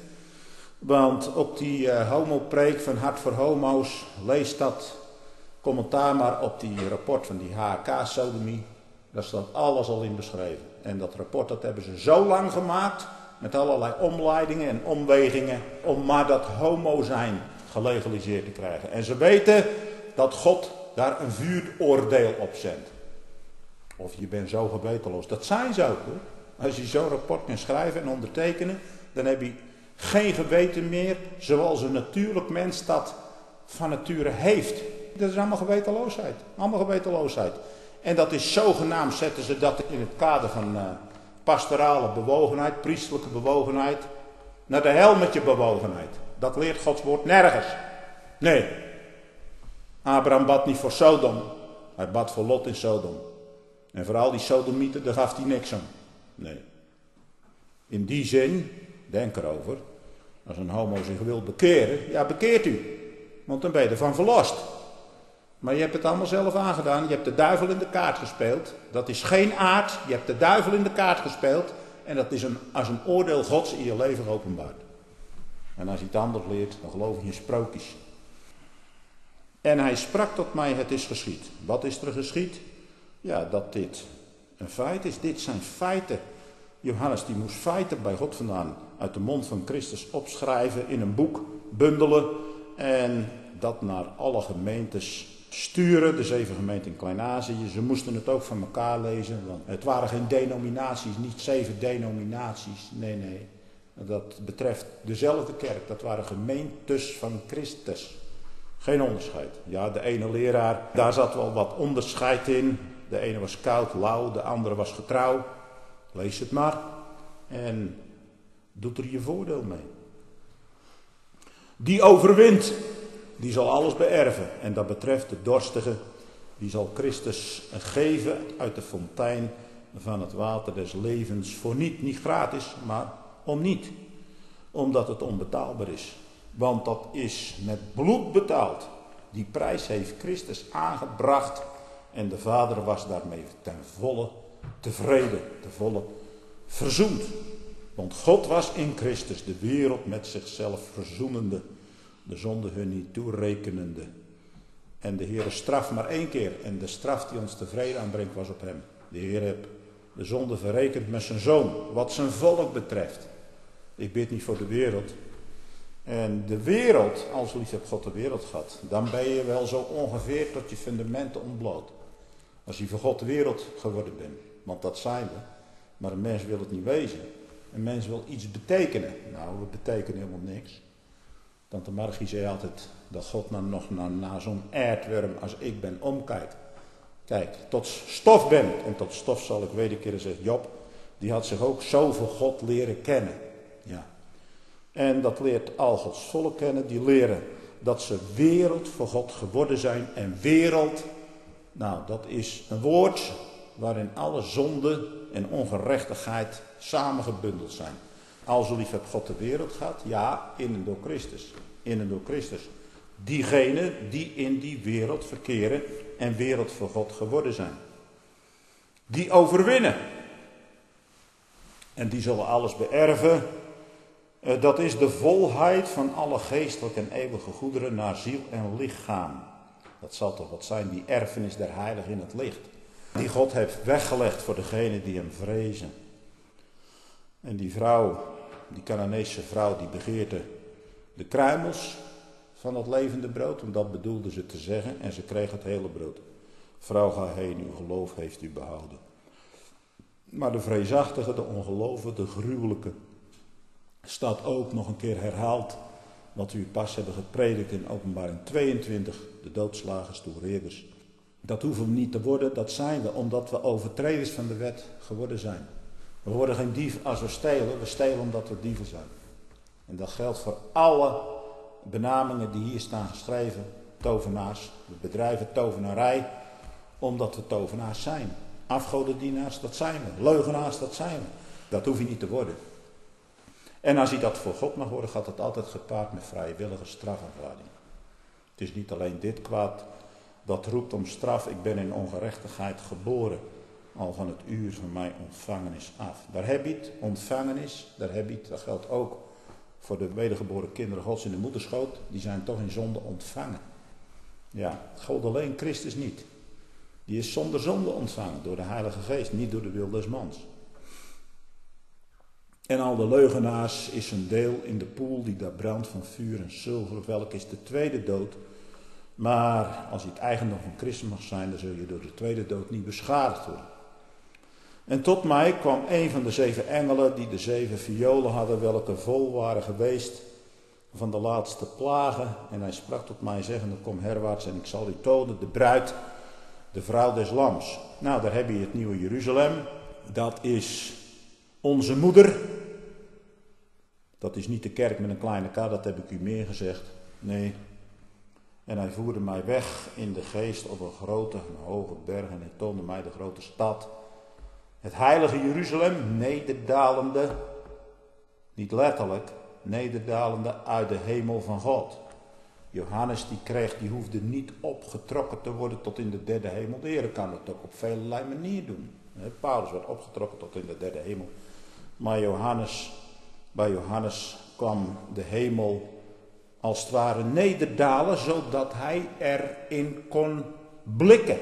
Want op die uh, homopreek van Hart voor Homo's, lees dat commentaar maar op die rapport van die H K-sodomie. Daar staat alles al in beschreven. En dat rapport dat hebben ze zo lang gemaakt, met allerlei omleidingen en omwegingen, om maar dat homo zijn gelegaliseerd te krijgen. En ze weten dat God daar een vuuroordeel op zendt. Of je bent zo gewetenloos. Dat zijn ze ook hoor. Als je zo'n rapport kan schrijven en ondertekenen, dan heb je geen geweten meer zoals een natuurlijk mens dat van nature heeft. Dat is allemaal gewetenloosheid. Allemaal gewetenloosheid. En dat is zogenaamd, zetten ze dat in het kader van uh, pastorale bewogenheid, priestelijke bewogenheid, naar de hel met je bewogenheid. Dat leert Gods woord nergens. Nee. Abraham bad niet voor Sodom. Hij bad voor Lot in Sodom. En voor al die sodomieten, daar gaf hij niks aan. Nee. In die zin, denk erover, als een homo zich wil bekeren, ja bekeert u. Want dan ben je ervan verlost. Maar je hebt het allemaal zelf aangedaan. Je hebt de duivel in de kaart gespeeld. Dat is geen aard. Je hebt de duivel in de kaart gespeeld. En dat is een, als een oordeel Gods in je leven geopenbaard. En als je het anders leert, dan geloof je in sprookjes. En hij sprak tot mij, het is geschied. Wat is er geschied? Ja, dat dit een feit is. Dit zijn feiten. Johannes die moest feiten bij God vandaan uit de mond van Christus opschrijven, in een boek bundelen en dat naar alle gemeentes sturen. De zeven gemeenten in Klein-Azië. Ze moesten het ook van elkaar lezen, want het waren geen denominaties, niet zeven denominaties. Nee, nee. Dat betreft dezelfde kerk. Dat waren gemeentes van Christus. Geen onderscheid. Ja, de ene leraar, daar zat wel wat onderscheid in. De ene was koud, lauw, de andere was getrouw. Lees het maar. En doet er je voordeel mee. Die overwint, die zal alles beërven. En dat betreft de dorstige, die zal Christus geven uit de fontein van het water des levens. Voor niet, niet gratis, maar om niet. Omdat het onbetaalbaar is. Want dat is met bloed betaald. Die prijs heeft Christus aangebracht. En de Vader was daarmee ten volle tevreden. Ten volle verzoend. Want God was in Christus de wereld met zichzelf verzoenende. De zonde hun niet toerekenende. En de Heere straf maar één keer. En de straf die ons tevreden aanbrengt was op hem. De Heer heeft de zonde verrekend met zijn zoon, wat zijn volk betreft. Ik bid niet voor de wereld. En de wereld, als lief heb God de wereld gehad, dan ben je wel zo ongeveer tot je fundamenten ontbloot. Als je voor God de wereld geworden bent, want dat zijn we. Maar een mens wil het niet wezen. Een mens wil iets betekenen. Nou, we betekenen helemaal niks. Tante Margie zei altijd dat God nou nog naar, naar zo'n aardworm als ik ben omkijkt. Kijk, tot stof ben ik. En tot stof zal ik wederkeren, zegt Job. Die had zich ook zo voor God leren kennen. Ja. En dat leert al Gods volk kennen. Die leren dat ze wereld voor God geworden zijn. En wereld, nou dat is een woord waarin alle zonde en ongerechtigheid samengebundeld zijn. Al zo lief heb God de wereld gehad. Ja, in en door Christus. In en door Christus. Diegenen die in die wereld verkeren en wereld voor God geworden zijn. Die overwinnen. En die zullen alles beërven. Dat is de volheid van alle geestelijke en eeuwige goederen naar ziel en lichaam. Dat zal toch wat zijn, die erfenis der heiligen in het licht. Die God heeft weggelegd voor degenen die hem vrezen. En die vrouw, die Canaanese vrouw, die begeerde de kruimels van het levende brood. Want dat bedoelde ze te zeggen. En ze kreeg het hele brood. Vrouw, ga heen, uw geloof heeft u behouden. Maar de vreesachtige, de ongelovige, de gruwelijke, staat ook nog een keer herhaald. Wat u pas hebben gepredikt in Openbaring tweeëntwintig. De doodslagers, toereerders. Dat hoeven we niet te worden, dat zijn we. Omdat we overtreders van de wet geworden zijn. We worden geen dief als we stelen. We stelen omdat we dieven zijn. En dat geldt voor alle benamingen die hier staan geschreven. Tovenaars. We bedrijven tovenarij. Omdat we tovenaars zijn. Afgodendienaars, dat zijn we. Leugenaars, dat zijn we. Dat hoef je niet te worden. En als je dat voor God mag worden, gaat het altijd gepaard met vrijwillige strafafleiding. Het is niet alleen dit kwaad dat roept om straf. Ik ben in ongerechtigheid geboren. Al van het uur van mij ontvangen is af. Daar heb je het, ontvangen is, daar heb je het. Dat geldt ook voor de wedergeboren kinderen Gods in de moederschoot. Die zijn toch in zonde ontvangen. Ja, God alleen, Christus niet. Die is zonder zonde ontvangen door de Heilige Geest, niet door de wil des mans. En al de leugenaars is een deel in de poel die daar brandt van vuur en zilver, welk is de tweede dood. Maar als je het eigendom van Christus mag zijn, dan zul je door de tweede dood niet beschadigd worden. En tot mij kwam een van de zeven engelen die de zeven violen hadden, welke vol waren geweest van de laatste plagen. En hij sprak tot mij zeggende, kom herwaarts en ik zal u tonen de bruid, de vrouw des lams. Nou, daar heb je het nieuwe Jeruzalem. Dat is onze moeder. Dat is niet de kerk met een kleine k, dat heb ik u meer gezegd. Nee. En hij voerde mij weg in de geest op een grote en hoge berg en hij toonde mij de grote stad. Het heilige Jeruzalem, nederdalende, niet letterlijk, nederdalende uit de hemel van God. Johannes die kreeg, die hoefde niet opgetrokken te worden tot in de derde hemel. De Heer kan het ook op velelei manier doen. Paulus werd opgetrokken tot in de derde hemel. Maar Johannes, bij Johannes kwam de hemel als het ware nederdalen, zodat hij erin kon blikken.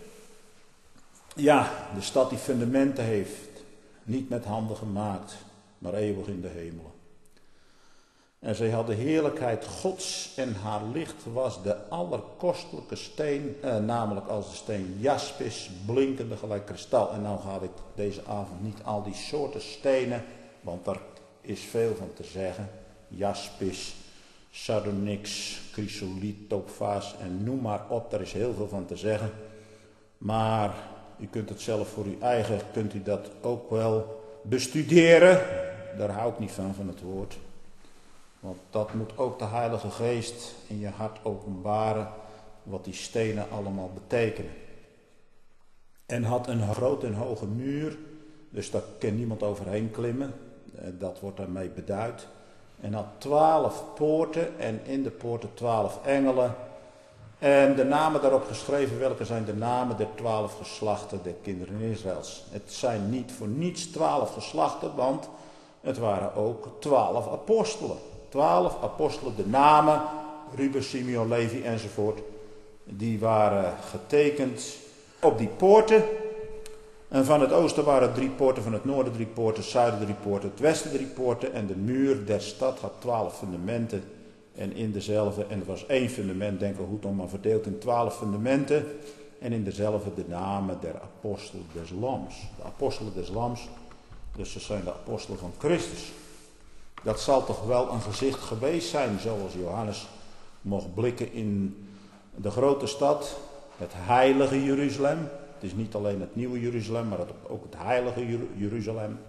Ja, de stad die fundamenten heeft, niet met handen gemaakt, maar eeuwig in de hemelen. En zij had de heerlijkheid Gods en haar licht was de allerkostelijke steen, eh, namelijk als de steen jaspis, blinkende gelijk kristal. En nou ga ik deze avond niet al die soorten stenen, want daar is veel van te zeggen. Jaspis, sardonyx, chrysoliet, topaas en noem maar op, daar is heel veel van te zeggen. Maar u kunt het zelf voor uw eigen, kunt u dat ook wel bestuderen. Daar hou ik niet van, van het woord. Want dat moet ook de Heilige Geest in je hart openbaren, wat die stenen allemaal betekenen. En had een grote en hoge muur, dus daar kan niemand overheen klimmen. Dat wordt daarmee beduid. En had twaalf poorten en in de poorten twaalf engelen. En de namen daarop geschreven, welke zijn de namen der twaalf geslachten der kinderen Israëls. Het zijn niet voor niets twaalf geslachten, want het waren ook twaalf apostelen. Twaalf apostelen, de namen, Ruben, Simeon, Levi enzovoort, die waren getekend op die poorten. En van het oosten waren drie poorten, van het noorden drie poorten, het zuiden drie poorten, het westen drie poorten. En de muur der stad had twaalf fundamenten. En in dezelfde, en er was één fundament, denk er goed om, maar verdeeld in twaalf fundamenten. En in dezelfde de namen der apostelen des Lams. De apostelen des Lams, dus ze zijn de apostelen van Christus. Dat zal toch wel een gezicht geweest zijn, zoals Johannes mocht blikken in de grote stad, het heilige Jeruzalem. Het is niet alleen het nieuwe Jeruzalem, maar ook het heilige Jeruzalem.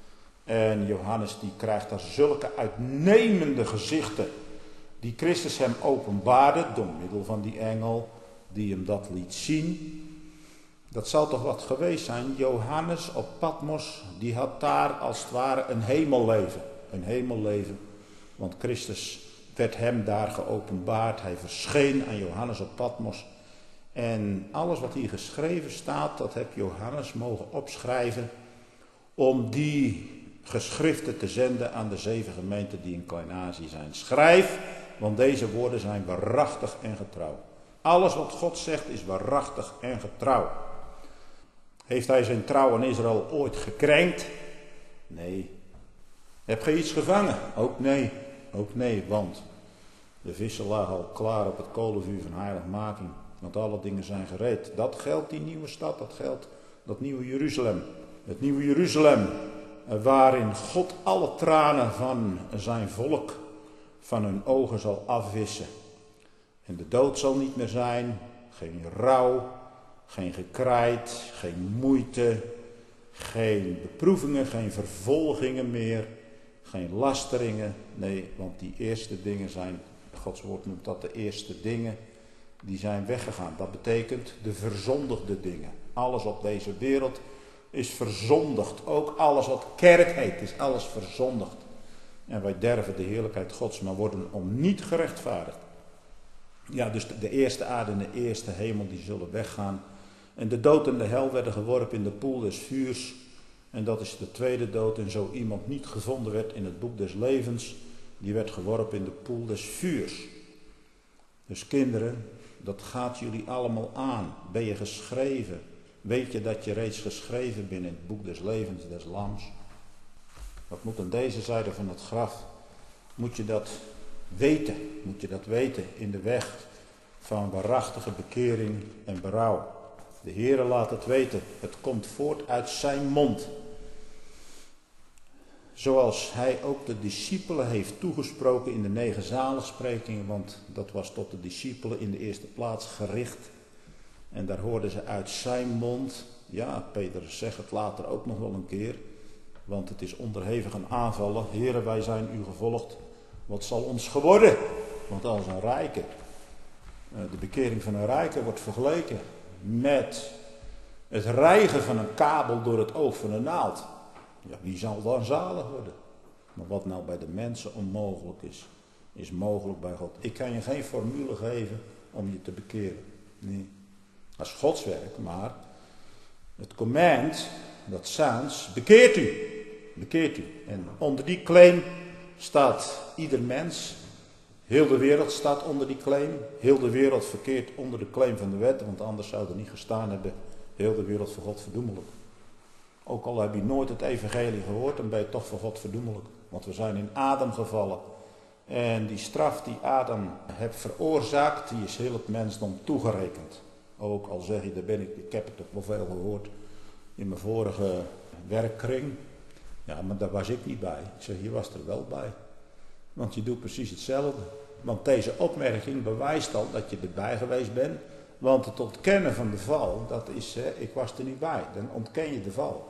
En Johannes die krijgt daar zulke uitnemende gezichten die Christus hem openbaarde door middel van die engel die hem dat liet zien. Dat zal toch wat geweest zijn. Johannes op Patmos, die had daar als het ware een hemelleven. Een hemelleven, want Christus werd hem daar geopenbaard. Hij verscheen aan Johannes op Patmos. En alles wat hier geschreven staat, dat heb Johannes mogen opschrijven om die geschriften te zenden aan de zeven gemeenten die in Klein-Azië zijn. Schrijf, want deze woorden zijn waarachtig en getrouw. Alles wat God zegt is waarachtig en getrouw. Heeft hij zijn trouw aan Israël ooit gekrenkt? Nee. Heb je iets gevangen? Ook nee. Ook nee, want de vissen lagen al klaar op het kolenvuur van heiligmaking. Want alle dingen zijn gereed. Dat geldt die nieuwe stad, dat geldt dat nieuwe Jeruzalem. Het nieuwe Jeruzalem, waarin God alle tranen van zijn volk van hun ogen zal afwissen. En de dood zal niet meer zijn, geen rouw, geen gekrijt, geen moeite, geen beproevingen, geen vervolgingen meer, geen lasteringen. Nee, want die eerste dingen zijn, Gods woord noemt dat de eerste dingen, die zijn weggegaan. Dat betekent de verzondigde dingen. Alles op deze wereld is verzondigd. Ook alles wat kerk heet, is alles verzondigd. En wij derven de heerlijkheid Gods, maar worden om niet gerechtvaardigd. Ja, dus de eerste aarde en de eerste hemel die zullen weggaan. En de dood en de hel werden geworpen in de poel des vuurs. En dat is de tweede dood. En zo iemand niet gevonden werd in het boek des levens, die werd geworpen in de poel des vuurs. Dus kinderen, dat gaat jullie allemaal aan. Ben je geschreven? Weet je dat je reeds geschreven bent in het boek des levens des Lams? Dat moet aan deze zijde van het graf. Moet je dat weten. Moet je dat weten in de weg van waarachtige bekering en berouw. De Heere laat het weten. Het komt voort uit zijn mond. Zoals hij ook de discipelen heeft toegesproken in de negen zaligsprekingen. Want dat was tot de discipelen in de eerste plaats gericht. En daar hoorden ze uit zijn mond. Ja, Petrus zegt het later ook nog wel een keer. Want het is onderhevig aan aanvallen. Heere, wij zijn u gevolgd. Wat zal ons geworden? Want als een rijke. De bekering van een rijke wordt vergeleken met het rijgen van een kabel door het oog van een naald. Ja, wie zal dan zalig worden? Maar wat nou bij de mensen onmogelijk is, is mogelijk bij God. Ik kan je geen formule geven om je te bekeren. Nee. Dat is Gods werk, maar het command, dat saans, bekeert u. Bekeert u. En onder die claim staat ieder mens. Heel de wereld staat onder die claim. Heel de wereld verkeert onder de claim van de wet, want anders zou er niet gestaan hebben. Heel de wereld voor God verdoemelijk. Ook al heb je nooit het evangelie gehoord, dan ben je toch voor God verdoemelijk. Want we zijn in Adam gevallen. En die straf die Adam heeft veroorzaakt, die is heel het mensdom toegerekend. Ook al zeg je, daar ben ik, ik heb het toch wel veel gehoord in mijn vorige werkkring. Ja, maar daar was ik niet bij. Ik zeg, je was er wel bij. Want je doet precies hetzelfde. Want deze opmerking bewijst al dat je erbij geweest bent. Want het ontkennen van de val, dat is, hè, ik was er niet bij. Dan ontken je de val.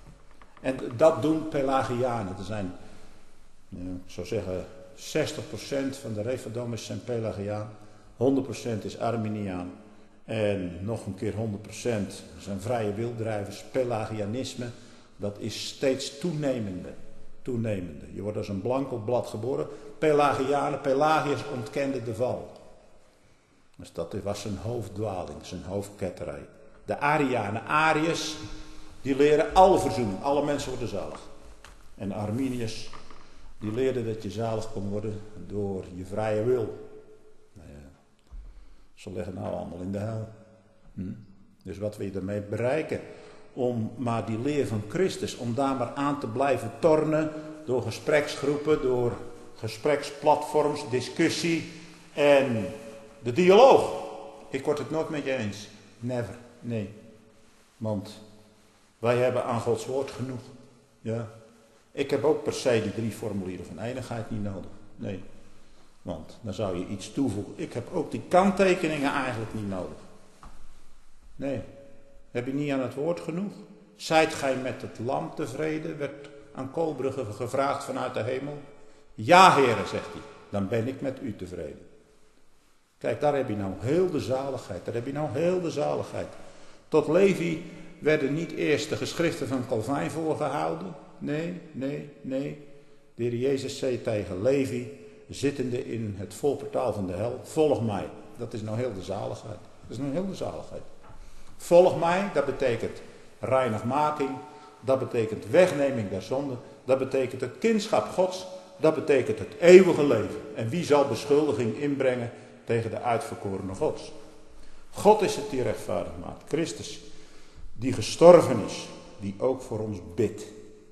En dat doen Pelagianen. Er zijn, ja, ik zou zeggen, zestig procent van de Reformers zijn Pelagiaan. honderd procent is Arminiaan. En nog een keer honderd procent zijn vrije wildrijvers. Pelagianisme, dat is steeds toenemende. toenemende. Je wordt als een blank op blad geboren. Pelagianen, Pelagiërs ontkenden de val. Dus dat was zijn hoofddwaling, zijn hoofdketterij. De Arianen, Ariërs, die leren alle verzoening. Alle mensen worden zalig. En de Arminiërs, die leerden dat je zalig kon worden door je vrije wil. Nou ja, ze liggen nou allemaal in de hel. Hm? Dus wat wil je daarmee bereiken? om maar die leer van Christus, om daar maar aan te blijven tornen door gespreksgroepen, door gespreksplatforms, discussie en de dialoog. Ik word het nooit met je eens. Never. Nee. Want wij hebben aan Gods woord genoeg. Ja. Ik heb ook per se die drie formulieren van eindigheid niet nodig. Nee. Want dan zou je iets toevoegen. Ik heb ook die kanttekeningen eigenlijk niet nodig. Nee. Heb je niet aan het woord genoeg? Zijt gij met het lam tevreden? Werd aan Koolbrugge gevraagd vanuit de hemel. Ja, heren, zegt hij. Dan ben ik met u tevreden. Kijk, daar heb je nou heel de zaligheid. Daar heb je nou heel de zaligheid. Tot Levi werden niet eerst de geschriften van Calvijn voorgehouden. Nee, nee, nee. De Heer Jezus zei tegen Levi, zittende in het voorportaal van de hel, volg mij. Dat is nou heel de zaligheid. Dat is nou heel de zaligheid. Volg mij, dat betekent reinigmaking. Dat betekent wegneming der zonde. Dat betekent het kindschap Gods. Dat betekent het eeuwige leven. En wie zal beschuldiging inbrengen tegen de uitverkorene Gods? God is het die rechtvaardig maakt. Christus, die gestorven is, die ook voor ons bidt.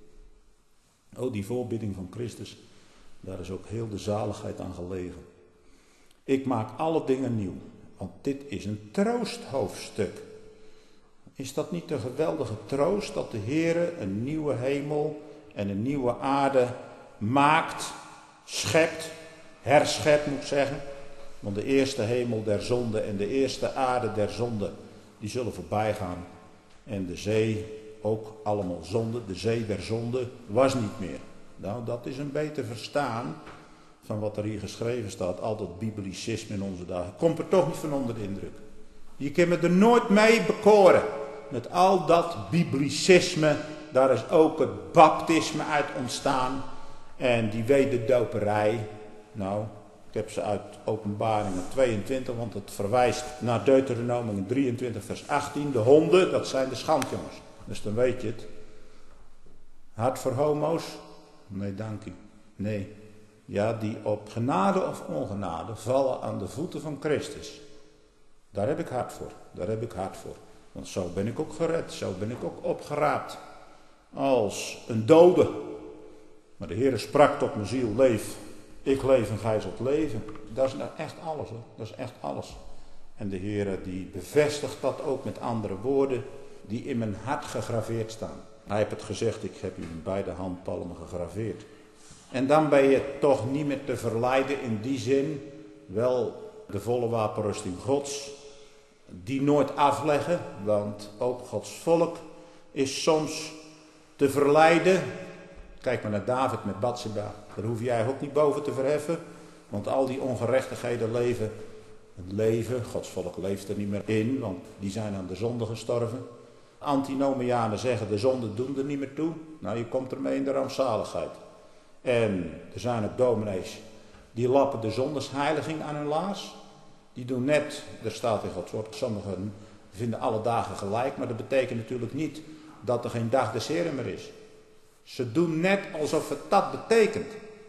Oh, die voorbidding van Christus, daar is ook heel de zaligheid aan gelegen. Ik maak alle dingen nieuw, want dit is een troosthoofdstuk. Is dat niet een geweldige troost dat de Heere een nieuwe hemel en een nieuwe aarde maakt, schept, herschept moet ik zeggen. Want de eerste hemel der zonde en de eerste aarde der zonde, die zullen voorbij gaan. En de zee, ook allemaal zonde, de zee der zonde, was niet meer. Nou, dat is een beter verstaan van wat er hier geschreven staat. Al dat biblicisme in onze dagen. Komt er toch niet van onder de indruk. Je kunt me er nooit mee bekoren. Met al dat biblicisme, daar is ook het baptisme uit ontstaan. En die wederdoperij, nou, ik heb ze uit Openbaringen tweeëntwintig, want het verwijst naar Deuteronomium drieëntwintig vers achttien. De honden, dat zijn de schandjongens. Dus dan weet je het. Hart voor homo's? Nee, dank u. Nee. Ja, die op genade of ongenade vallen aan de voeten van Christus. Daar heb ik hart voor. Daar heb ik hart voor. Want zo ben ik ook gered. Zo ben ik ook opgeraapt. Als een dode. Maar de Heere sprak tot mijn ziel, leef. Ik leef en gij zult leven. Dat is nou echt alles hoor. Dat is echt alles. En de Heere die bevestigt dat ook met andere woorden die in mijn hart gegraveerd staan. Hij heeft het gezegd, ik heb u in beide handpalmen gegraveerd. En dan ben je toch niet meer te verleiden in die zin. Wel de volle wapenrusting Gods. Die nooit afleggen. Want ook Gods volk is soms te verleiden. Kijk maar naar David met Batsheba. Daar hoef je eigenlijk ook niet boven te verheffen. Want al die ongerechtigheden leven. Het leven, Gods volk leeft er niet meer in. Want die zijn aan de zonde gestorven. Antinomianen zeggen de zonde doen er niet meer toe. Nou, je komt ermee in de rampzaligheid. En er zijn ook dominees die lappen de zondesheiliging aan hun laars. Die doen net, er staat in Gods woord, sommigen vinden alle dagen gelijk. Maar dat betekent natuurlijk niet dat er geen dag des Heren meer is. Ze doen net alsof het dat betekent.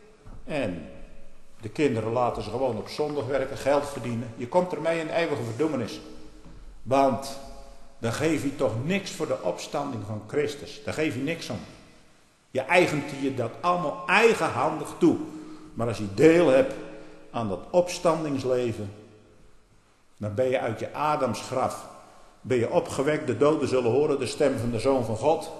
En de kinderen laten ze gewoon op zondag werken, geld verdienen. Je komt ermee in eeuwige verdoemenis. Want dan geef je toch niks voor de opstanding van Christus. Daar geef je niks om. Je eigent je dat allemaal eigenhandig toe. Maar als je deel hebt aan dat opstandingsleven, dan ben je uit je Adams graf. Ben je opgewekt, de doden zullen horen de stem van de Zoon van God.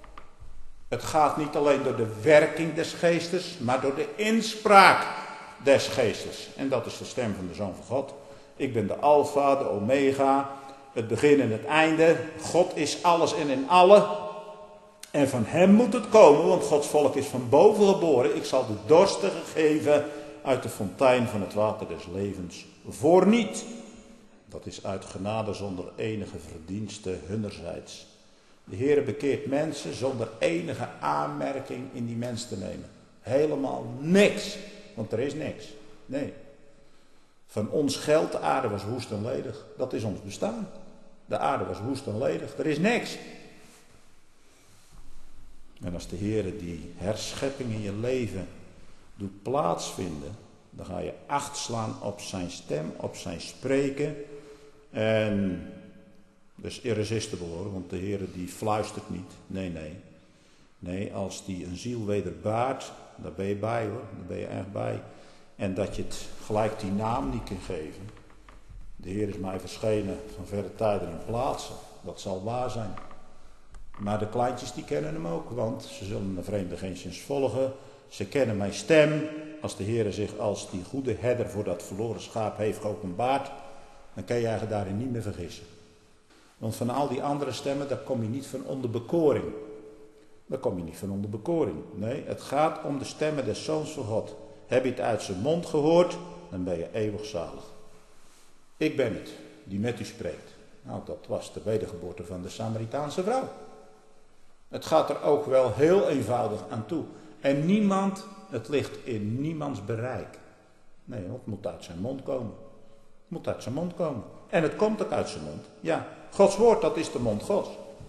Het gaat niet alleen door de werking des geestes, maar door de inspraak des geestes. En dat is de stem van de Zoon van God. Ik ben de Alpha, de Omega, het begin en het einde. God is alles en in allen. En van hem moet het komen, want Gods volk is van boven geboren. Ik zal de dorstigen geven uit de fontein van het water des levens voor niet. Dat is uit genade zonder enige verdienste hunnerzijds. De Heere bekeert mensen zonder enige aanmerking in die mens te nemen. Helemaal niks, want er is niks. Nee. Van ons geld, de aarde was woest en ledig. Dat is ons bestaan. De aarde was woest en ledig. Er is niks. En als de Heere die herschepping in je leven doet plaatsvinden, dan ga je acht slaan op zijn stem, op zijn spreken. En Dat is irresistible hoor, want de Heer die fluistert niet. Nee, nee. Nee, als die een ziel wederbaart, daar ben je bij hoor, daar ben je echt bij. En dat je het gelijk die naam niet kan geven. De Heer is mij verschenen van verre tijden in plaatsen. Dat zal waar zijn. Maar de kleintjes die kennen hem ook, want ze zullen de vreemde geenszins volgen. Ze kennen mijn stem. Als de Heer zich als die goede herder voor dat verloren schaap heeft geopenbaard, dan kan je eigenlijk daarin niet meer vergissen. Want van al die andere stemmen, daar kom je niet van onder bekoring. Daar kom je niet van onder bekoring. Nee, het gaat om de stemmen des Zoons van God. Heb je het uit zijn mond gehoord, dan ben je eeuwig zalig. Ik ben het, die met u spreekt. Nou, dat was de wedergeboorte van de Samaritaanse vrouw. Het gaat er ook wel heel eenvoudig aan toe. En niemand, het ligt in niemands bereik. Nee, het moet uit zijn mond komen. Het moet uit zijn mond komen. En het komt ook uit zijn mond. Ja, Gods woord, dat is de mond Gods.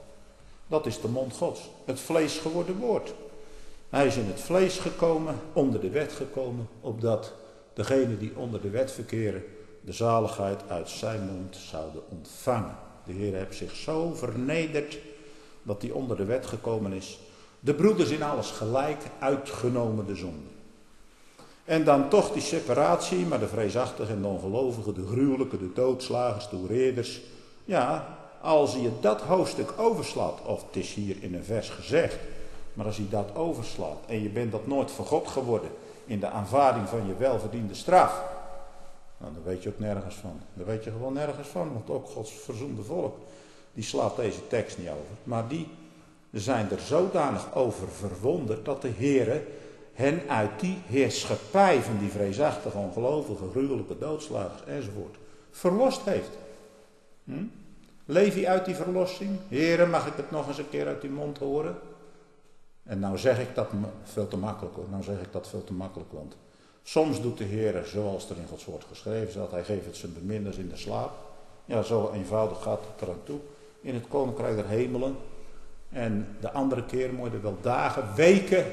Dat is de mond Gods. Het vlees geworden woord. Hij is in het vlees gekomen, onder de wet gekomen, opdat degenen die onder de wet verkeren, de zaligheid uit zijn mond zouden ontvangen. De Heer heeft zich zo vernederd, dat hij onder de wet gekomen is. De broeders in alles gelijk, uitgenomen de zonde. En dan toch die separatie, maar de vreesachtigen en de ongelovigen, de gruwelijke, de doodslagers, de hoereerders. Ja, als je dat hoofdstuk overslaat, of het is hier in een vers gezegd, maar als je dat overslaat en je bent dat nooit voor God geworden in de aanvaarding van je welverdiende straf, nou, daar weet je ook nergens van. Daar weet je gewoon nergens van, want ook Gods verzoende volk, die slaat deze tekst niet over. Maar die zijn er zodanig over verwonderd dat de Heere hen uit die heerschappij van die vreesachtige, ongelovige, gruwelijke doodslagers enzovoort verlost heeft. Hm? Leef je uit die verlossing? Heere, mag ik het nog eens een keer uit die mond horen? En nou zeg ik dat veel te makkelijk hoor. Nou zeg ik dat veel te makkelijk, want soms doet de Heer zoals er in Gods woord geschreven staat. Hij geeft het zijn beminders in de slaap. Ja, zo eenvoudig gaat het eraan toe. In het koninkrijk der hemelen. En de andere keer moet je er wel dagen, weken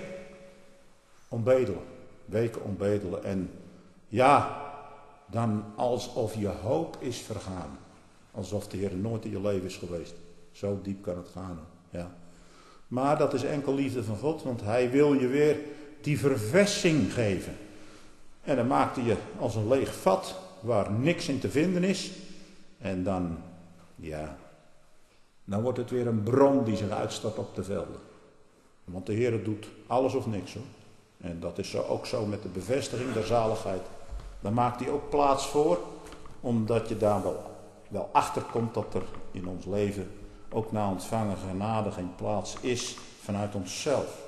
ombedelen. Weken ombedelen. En ja, dan alsof je hoop is vergaan. Alsof de Heer nooit in je leven is geweest. Zo diep kan het gaan. Ja. Maar dat is enkel liefde van God, want hij wil je weer die verversing geven. En dan maakt hij je als een leeg vat waar niks in te vinden is. En dan, ja, dan wordt het weer een bron die zich uitstort op de velden. Want de Heer doet alles of niks hoor. En dat is zo, ook zo met de bevestiging der zaligheid. Daar maakt hij ook plaats voor, omdat je daar wel, wel achter komt dat er in ons leven ook na ontvangen genade geen plaats is vanuit onszelf.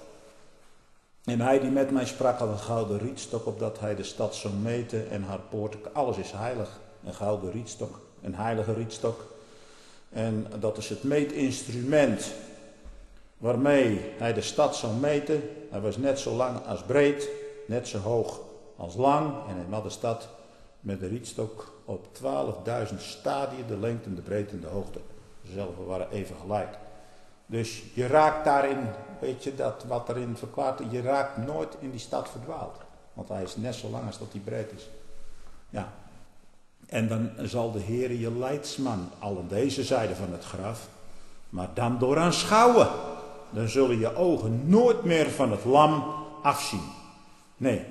En hij die met mij sprak had een gouden rietstok, opdat hij de stad zou meten en haar poorten. Alles is heilig. Een gouden rietstok, een heilige rietstok. En dat is het meetinstrument waarmee hij de stad zou meten. Hij was net zo lang als breed, net zo hoog als lang. En hij had de stad met de rietstok op twaalfduizend stadia, de lengte, de breedte en de hoogte. Zelf waren even gelijk. Dus je raakt daarin, weet je dat wat erin verklaart, je raakt nooit in die stad verdwaald. Want hij is net zo lang als dat hij breed is. Ja. En dan zal de Heer je leidsman, al aan deze zijde van het graf, maar dan door aanschouwen. Dan zullen je ogen nooit meer van het lam afzien. Nee,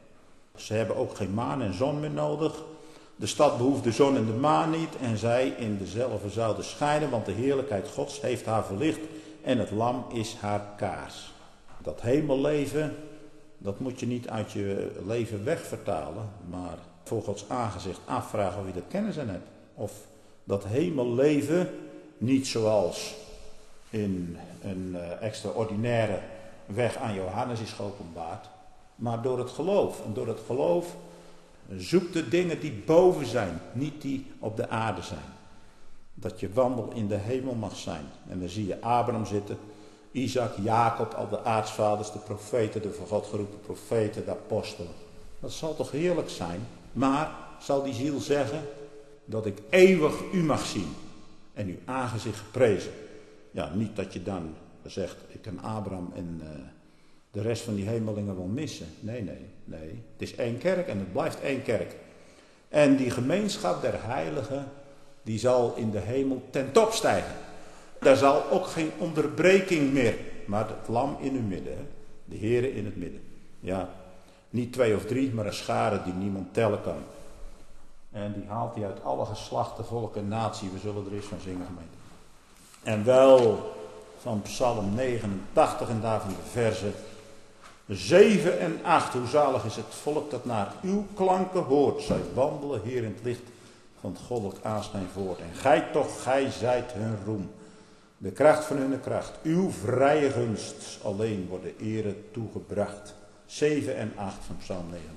ze hebben ook geen maan en zon meer nodig. De stad behoeft de zon en de maan niet en zij in dezelfde zouden schijnen, want de heerlijkheid Gods heeft haar verlicht en het lam is haar kaars. Dat hemelleven, dat moet je niet uit je leven wegvertalen, maar voor Gods aangezicht afvragen of je er kennis aan hebt. Of dat hemelleven niet zoals in een uh, extraordinaire weg aan Johannes is geopenbaard, maar door het geloof. En door het geloof zoek de dingen die boven zijn, niet die op de aarde zijn. Dat je wandel in de hemel mag zijn. En dan zie je Abraham zitten, Isaac, Jacob, al de aartsvaders, de profeten, de van God geroepen profeten, de apostelen. Dat zal toch heerlijk zijn, maar zal die ziel zeggen dat ik eeuwig u mag zien en uw aangezicht geprezen. Ja, niet dat je dan zegt, ik kan Abraham en uh, de rest van die hemelingen wel missen. Nee, nee, nee. Het is één kerk en het blijft één kerk. En die gemeenschap der heiligen, die zal in de hemel ten top stijgen. Daar zal ook geen onderbreking meer, maar het lam in uw midden, hè? De Heere in het midden. Ja, niet twee of drie, maar een schare die niemand tellen kan. En die haalt hij uit alle geslachten, volken en natie. We zullen er eens van zingen, gemeente. En wel van Psalm negenentachtig en daarvan de verzen zeven en acht. Hoe zalig is het volk dat naar uw klanken hoort. Zij wandelen hier in het licht van het goddelijk aanschijn voort. En gij toch, gij zijt hun roem. De kracht van hun kracht. Uw vrije gunst alleen wordt de ere toegebracht. zeven en acht van Psalm negenentachtig.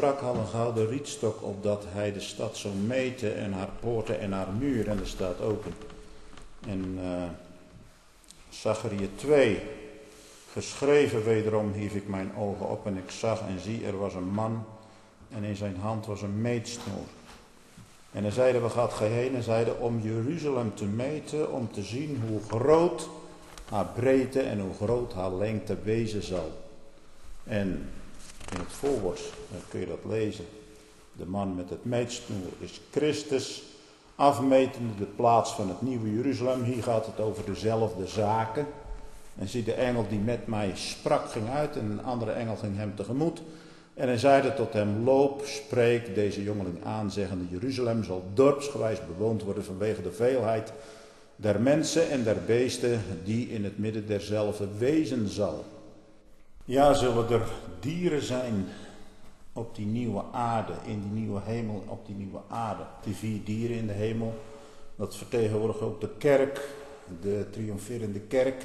sprak al een gouden rietstok opdat hij de stad zou meten en haar poorten en haar muur. En er staat open. En uh, Zacharia twee, geschreven wederom hief ik mijn ogen op en ik zag en zie er was een man en in zijn hand was een meetsnoer. En hij zeide, waar gaat gij heen? En zeide, om Jeruzalem te meten, om te zien hoe groot haar breedte en hoe groot haar lengte wezen zal. En in het voorwoord kun je dat lezen. De man met het meetsnoer is Christus, afmetende de plaats van het nieuwe Jeruzalem. Hier gaat het over dezelfde zaken. En zie, de engel die met mij sprak ging uit en een andere engel ging hem tegemoet. En hij zeide tot hem, loop, spreek deze jongeling aan, zeggende, Jeruzalem zal dorpsgewijs bewoond worden vanwege de veelheid der mensen en der beesten die in het midden derzelfde wezen zal. Ja, zullen er dieren zijn op die nieuwe aarde, in die nieuwe hemel, op die nieuwe aarde. Die vier dieren in de hemel, dat vertegenwoordigt ook de kerk, de triomferende kerk.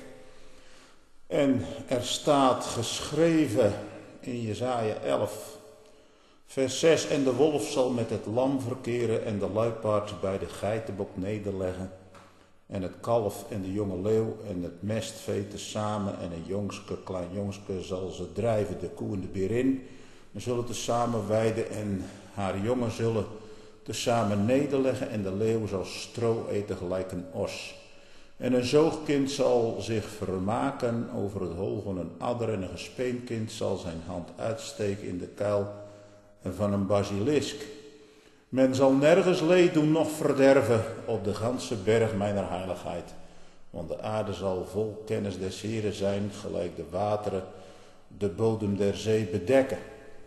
En er staat geschreven in Jesaja elf, vers zes, en de wolf zal met het lam verkeren en de luipaard bij de geitenbok nederleggen. En het kalf en de jonge leeuw en het mestvee tezamen en een jongske, klein jongske zal ze drijven, de koe en de beer in. En zullen tezamen weiden en haar jongen zullen tezamen nederleggen en de leeuw zal stro eten gelijk een os. En een zoogkind zal zich vermaken over het hol van een adder en een gespeenkind zal zijn hand uitsteken in de kuil van een basilisk. Men zal nergens leed doen noch verderven op de ganse berg mijner heiligheid. Want de aarde zal vol kennis des Heren zijn, gelijk de wateren de bodem der zee bedekken.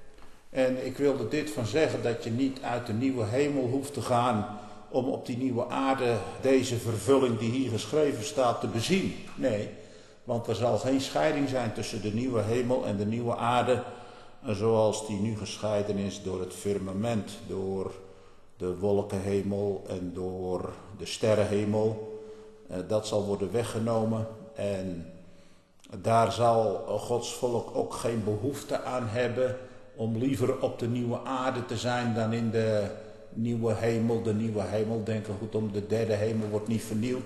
En ik wilde dit van zeggen, dat je niet uit de nieuwe hemel hoeft te gaan om op die nieuwe aarde deze vervulling die hier geschreven staat te bezien. Nee, want er zal geen scheiding zijn tussen de nieuwe hemel en de nieuwe aarde, zoals die nu gescheiden is door het firmament, door de wolkenhemel en door de sterrenhemel. Dat zal worden weggenomen en daar zal Gods volk ook geen behoefte aan hebben om liever op de nieuwe aarde te zijn dan in de nieuwe hemel. De nieuwe hemel, denk er goed om, de derde hemel wordt niet vernieuwd,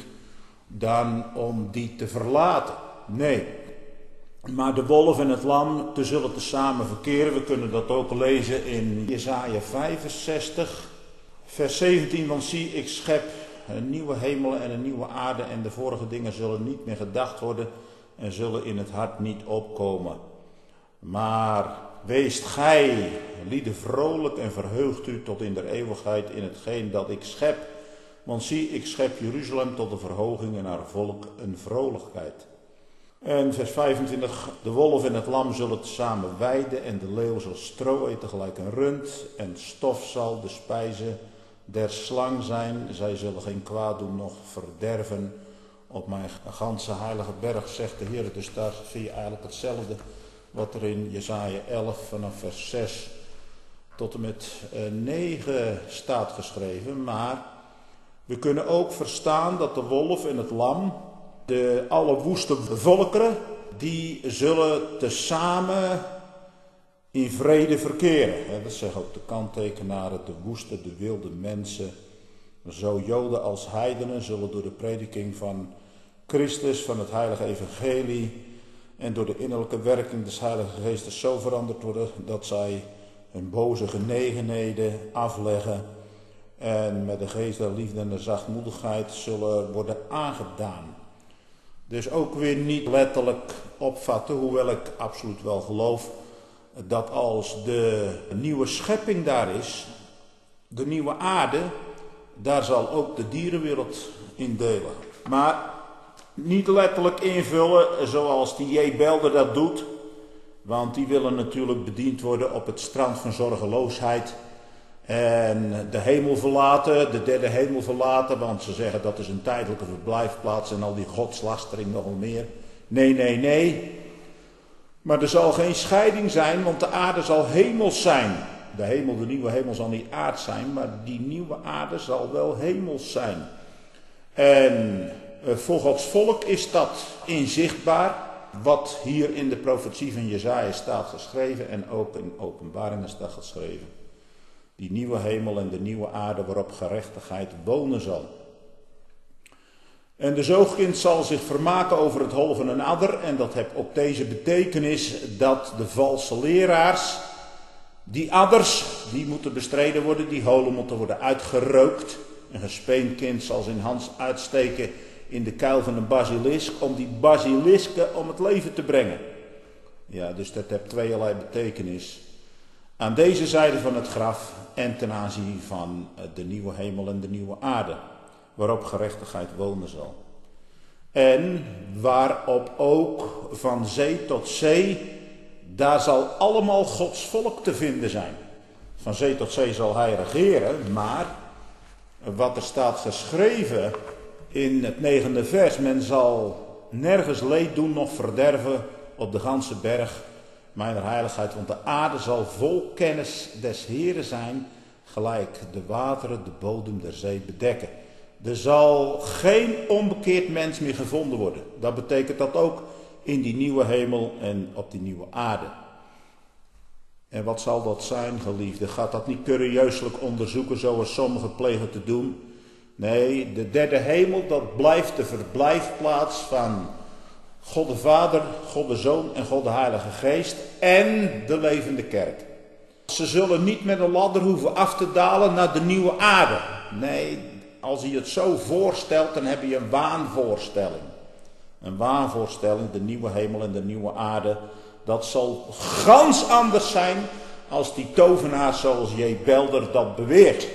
dan om die te verlaten. Nee, maar de wolf en het lam te zullen tezamen verkeren. We kunnen dat ook lezen in Jesaja vijfenzestig, vers zeventien. Want zie, ik schep een nieuwe hemel en een nieuwe aarde en de vorige dingen zullen niet meer gedacht worden en zullen in het hart niet opkomen. Maar weest gij, lieden, vrolijk en verheugt u tot in der eeuwigheid in hetgeen dat ik schep. Want zie, ik schep Jeruzalem tot een verhoging en haar volk een vrolijkheid. En vers vijfentwintig, de wolf en het lam zullen tezamen weiden en de leeuw zal stro eten gelijk een rund. En stof zal de spijze der slang zijn. Zij zullen geen kwaad doen, noch verderven op mijn ganse heilige berg, zegt de Heer. Dus daar zie je eigenlijk hetzelfde wat er in Jesaja elf vanaf vers zes tot en met negen staat geschreven. Maar we kunnen ook verstaan dat de wolf en het lam, de alle woeste volkeren, die zullen tezamen in vrede verkeren. Dat zeggen ook de kanttekenaren, de woeste, de wilde mensen. Zo Joden als heidenen zullen door de prediking van Christus, van het heilige evangelie en door de innerlijke werking des Heilige Geestes zo veranderd worden dat zij hun boze genegenheden afleggen en met de geest der liefde en de zachtmoedigheid zullen worden aangedaan. Dus ook weer niet letterlijk opvatten, hoewel ik absoluut wel geloof dat als de nieuwe schepping daar is, de nieuwe aarde, daar zal ook de dierenwereld in delen. Maar niet letterlijk invullen zoals die J. Belder dat doet. Want die willen natuurlijk bediend worden op het strand van zorgeloosheid. En de hemel verlaten, de derde hemel verlaten. Want ze zeggen dat is een tijdelijke verblijfplaats en al die godslastering nogal meer. Nee, nee, nee. Maar er zal geen scheiding zijn, want de aarde zal hemels zijn. De hemel, de nieuwe hemel zal niet aard zijn, maar die nieuwe aarde zal wel hemels zijn. En voor Gods volk is dat inzichtbaar. wat hier in de profetie van Jesaja staat geschreven en ook in Openbaringen staat geschreven. Die nieuwe hemel en de nieuwe aarde waarop gerechtigheid wonen zal. En de zoogkind zal zich vermaken over het hol van een adder. En dat heeft ook deze betekenis dat de valse leraars, die adders, die moeten bestreden worden, die holen moeten worden uitgerookt. Een gespeend kind zal zijn hand uitsteken in de kuil van een basilisk om die basilisken om het leven te brengen. Ja, dus dat heeft tweeërlei betekenis. Aan deze zijde van het graf en ten aanzien van de nieuwe hemel en de nieuwe aarde, waarop gerechtigheid wonen zal. En waarop ook van zee tot zee, daar zal allemaal Gods volk te vinden zijn. Van zee tot zee zal hij regeren, maar wat er staat geschreven in het negende vers, men zal nergens leed doen noch verderven op de ganse berg mijner heiligheid, want de aarde zal vol kennis des Heeren zijn, gelijk de wateren de bodem der zee bedekken. Er zal geen onbekeerd mens meer gevonden worden. Dat betekent dat ook in die nieuwe hemel en op die nieuwe aarde. En wat zal dat zijn, geliefde? Gaat dat niet curieuselijk onderzoeken zoals sommigen plegen te doen? Nee, de derde hemel, dat blijft de verblijfplaats van God de Vader, God de Zoon en God de Heilige Geest en de levende kerk. Ze zullen niet met een ladder hoeven af te dalen naar de nieuwe aarde. Nee, als je het zo voorstelt, dan heb je een waanvoorstelling. Een waanvoorstelling, de nieuwe hemel en de nieuwe aarde. Dat zal gans anders zijn als die tovenaar zoals J. Belder dat beweert.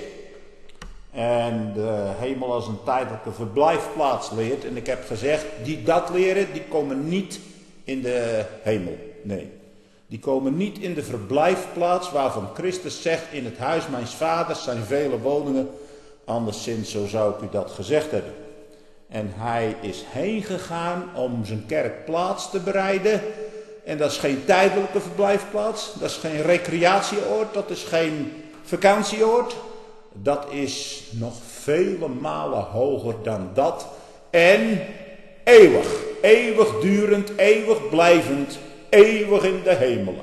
En de hemel als een tijdelijke verblijfplaats leert. En ik heb gezegd, die dat leren, die komen niet in de hemel. Nee, die komen niet in de verblijfplaats waarvan Christus zegt, in het huis mijns vaders zijn vele woningen. Anderszins, zo zou ik u dat gezegd hebben. En hij is heen gegaan om zijn kerk plaats te bereiden. En dat is geen tijdelijke verblijfplaats. Dat is geen recreatieoord. Dat is geen vakantieoord. Dat is nog vele malen hoger dan dat. En eeuwig. Eeuwigdurend, eeuwig blijvend. Eeuwig in de hemelen.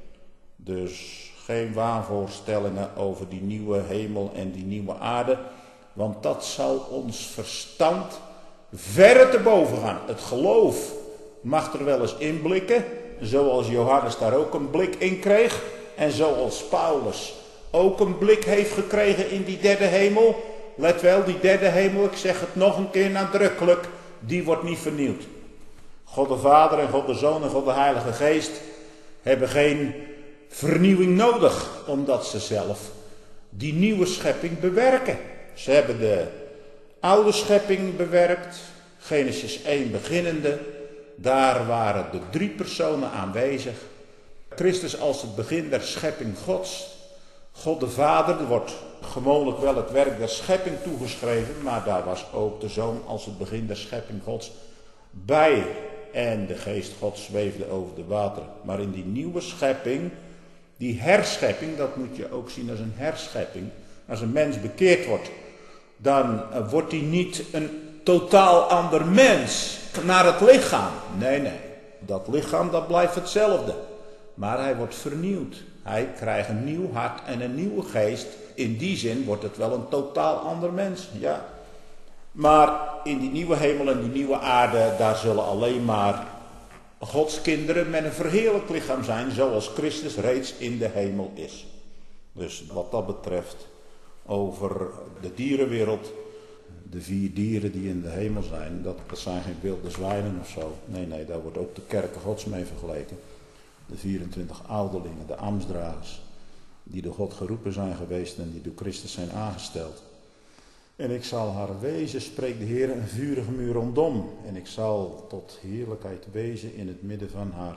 Dus geen waanvoorstellingen over die nieuwe hemel en die nieuwe aarde. Want dat zal ons verstand verre te boven gaan. Het geloof mag er wel eens inblikken. Zoals Johannes daar ook een blik in kreeg. En zoals Paulus ook een blik heeft gekregen in die derde hemel. Let wel, die derde hemel, ik zeg het nog een keer nadrukkelijk, die wordt niet vernieuwd. God de Vader en God de Zoon en God de Heilige Geest hebben geen vernieuwing nodig, omdat ze zelf die nieuwe schepping bewerken. Ze hebben de oude schepping bewerkt, Genesis één beginnende. Daar waren de drie personen aanwezig. Christus als het begin der schepping Gods. God de Vader wordt gewoonlijk wel het werk der schepping toegeschreven, maar daar was ook de Zoon als het begin der schepping Gods bij. En de Geest Gods zweefde over de wateren. Maar in die nieuwe schepping, die herschepping, dat moet je ook zien als een herschepping. Als een mens bekeerd wordt, dan wordt hij niet een totaal ander mens naar het lichaam. Nee, nee. Dat lichaam, dat blijft hetzelfde. Maar hij wordt vernieuwd. Hij krijgt een nieuw hart en een nieuwe geest. In die zin wordt het wel een totaal ander mens. Ja. Maar in die nieuwe hemel en die nieuwe aarde, daar zullen alleen maar Gods kinderen met een verheerlijk lichaam zijn, zoals Christus reeds in de hemel is. Dus wat dat betreft, over de dierenwereld, de vier dieren die in de hemel zijn, dat, dat zijn geen wilde zwijnen of zo. Nee, nee, daar wordt ook de kerken Gods mee vergeleken. De vierentwintig ouderlingen, de ambtsdragers, die door God geroepen zijn geweest en die door Christus zijn aangesteld. En ik zal haar wezen, spreekt de Heer, een vurige muur rondom. En ik zal tot heerlijkheid wezen in het midden van haar.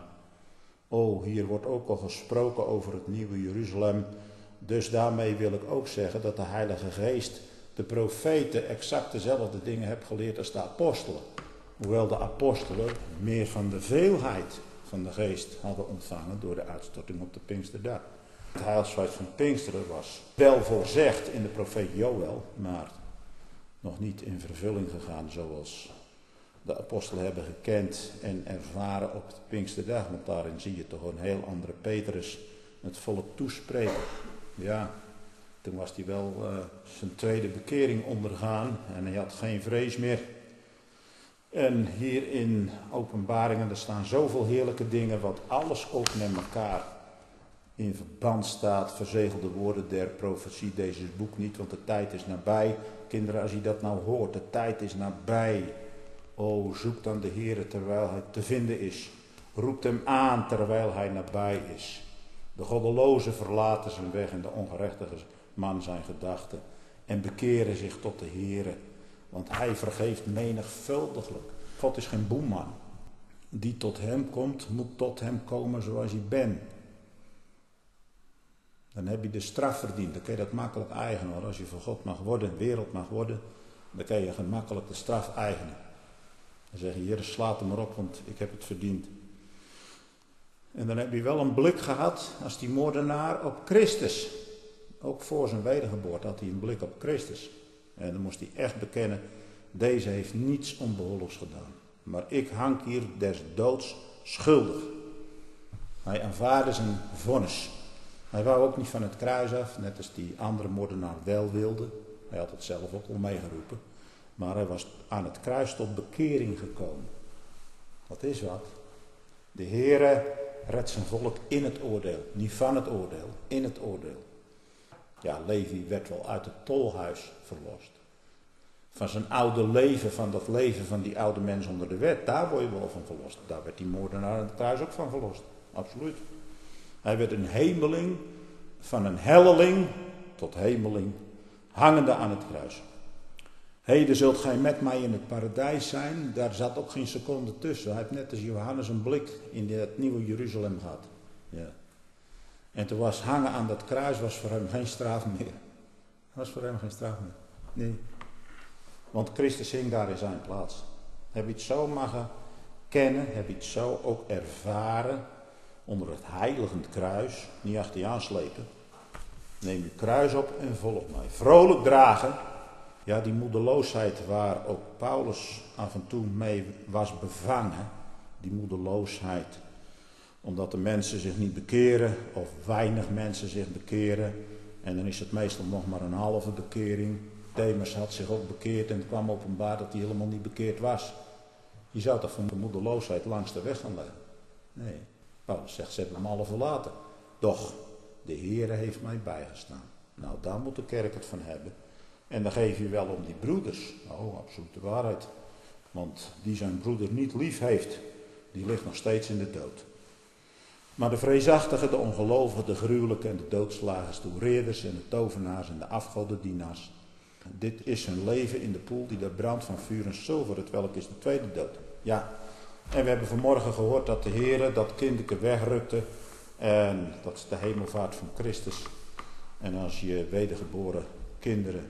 O, hier wordt ook al gesproken over het nieuwe Jeruzalem. Dus daarmee wil ik ook zeggen dat de Heilige Geest de profeten exact dezelfde dingen heeft geleerd als de apostelen. Hoewel de apostelen meer van de veelheid van de Geest hadden ontvangen door de uitstorting op de Pinksterdag. Het heilsfeit van Pinksteren was wel voorzegd in de profeet Joël, maar nog niet in vervulling gegaan zoals de apostelen hebben gekend en ervaren op de Pinksterdag. Want daarin zie je toch een heel andere Petrus het volk toespreken. Ja, toen was hij wel uh, zijn tweede bekering ondergaan en hij had geen vrees meer. En hier in Openbaringen, er staan zoveel heerlijke dingen, wat alles ook met elkaar in verband staat. Verzegelde woorden der profetie, deze boek niet, want de tijd is nabij. Kinderen, als je dat nou hoort, de tijd is nabij. O, zoek dan de Heere terwijl hij te vinden is. Roept hem aan terwijl hij nabij is. De goddeloze verlaten zijn weg en de ongerechtige man zijn gedachten. En bekeren zich tot de Heere. Want hij vergeeft menigvuldiglijk. God is geen boeman. Die tot hem komt, moet tot hem komen zoals hij bent. Dan heb je de straf verdiend. Dan kun je dat makkelijk eigenen. Als je voor God mag worden, wereld mag worden, dan kun je gemakkelijk de straf eigenen. Dan zeg je, Heer, slaat hem maar op, want ik heb het verdiend. En dan heb je wel een blik gehad als die moordenaar op Christus. Ook voor zijn wedergeboorte had hij een blik op Christus. En dan moest hij echt bekennen, deze heeft niets onbehoorlijks gedaan. Maar ik hang hier des doods schuldig. Hij aanvaarde zijn vonnis. Hij wou ook niet van het kruis af, net als die andere moordenaar wel wilde. Hij had het zelf ook al meegeroepen. Maar hij was aan het kruis tot bekering gekomen. Dat is wat. De Heere redt zijn volk in het oordeel. Niet van het oordeel, in het oordeel. Ja, Levi werd wel uit het tolhuis verlost. Van zijn oude leven, van dat leven van die oude mens onder de wet. Daar word je wel van verlost. Daar werd die moordenaar aan het kruis ook van verlost. Absoluut. Hij werd een hemeling, van een helleling tot hemeling, hangende aan het kruis. Heden zult gij met mij in het paradijs zijn. Daar zat ook geen seconde tussen. Hij heeft net als Johannes een blik in het nieuwe Jeruzalem gehad. Ja. En toen was hangen aan dat kruis was voor hem geen straf meer. Was voor hem geen straf meer. Nee. Want Christus hing daar in zijn plaats. Heb je het zo mogen kennen, heb je het zo ook ervaren onder het heiligend kruis. Niet achter je aanslepen. Neem je kruis op en volg mij. Vrolijk dragen. Ja, die moedeloosheid waar ook Paulus af en toe mee was bevangen. Die moedeloosheid. Omdat de mensen zich niet bekeren. Of weinig mensen zich bekeren. En dan is het meestal nog maar een halve bekering. Demas had zich ook bekeerd en het kwam openbaar dat hij helemaal niet bekeerd was. Je zou toch van de moedeloosheid langs de weg gaan leggen? Nee. Paulus zegt, ze hebben hem alle verlaten. Doch, de Heere heeft mij bijgestaan. Nou, daar moet de kerk het van hebben. En dan geef je wel om die broeders. Oh, absolute waarheid. Want die zijn broeder niet lief heeft, die ligt nog steeds in de dood. Maar de vreesachtigen, de ongelovigen, de gruwelijke en de doodslagers, de hoereerders en de tovenaars en de afgodendienaars. Dit is hun leven in de poel die daar brandt van vuur en zilver, het welk is de tweede dood. Ja, en we hebben vanmorgen gehoord dat de Heere dat kinderke wegrukte. En dat is de hemelvaart van Christus. En als je wedergeboren kinderen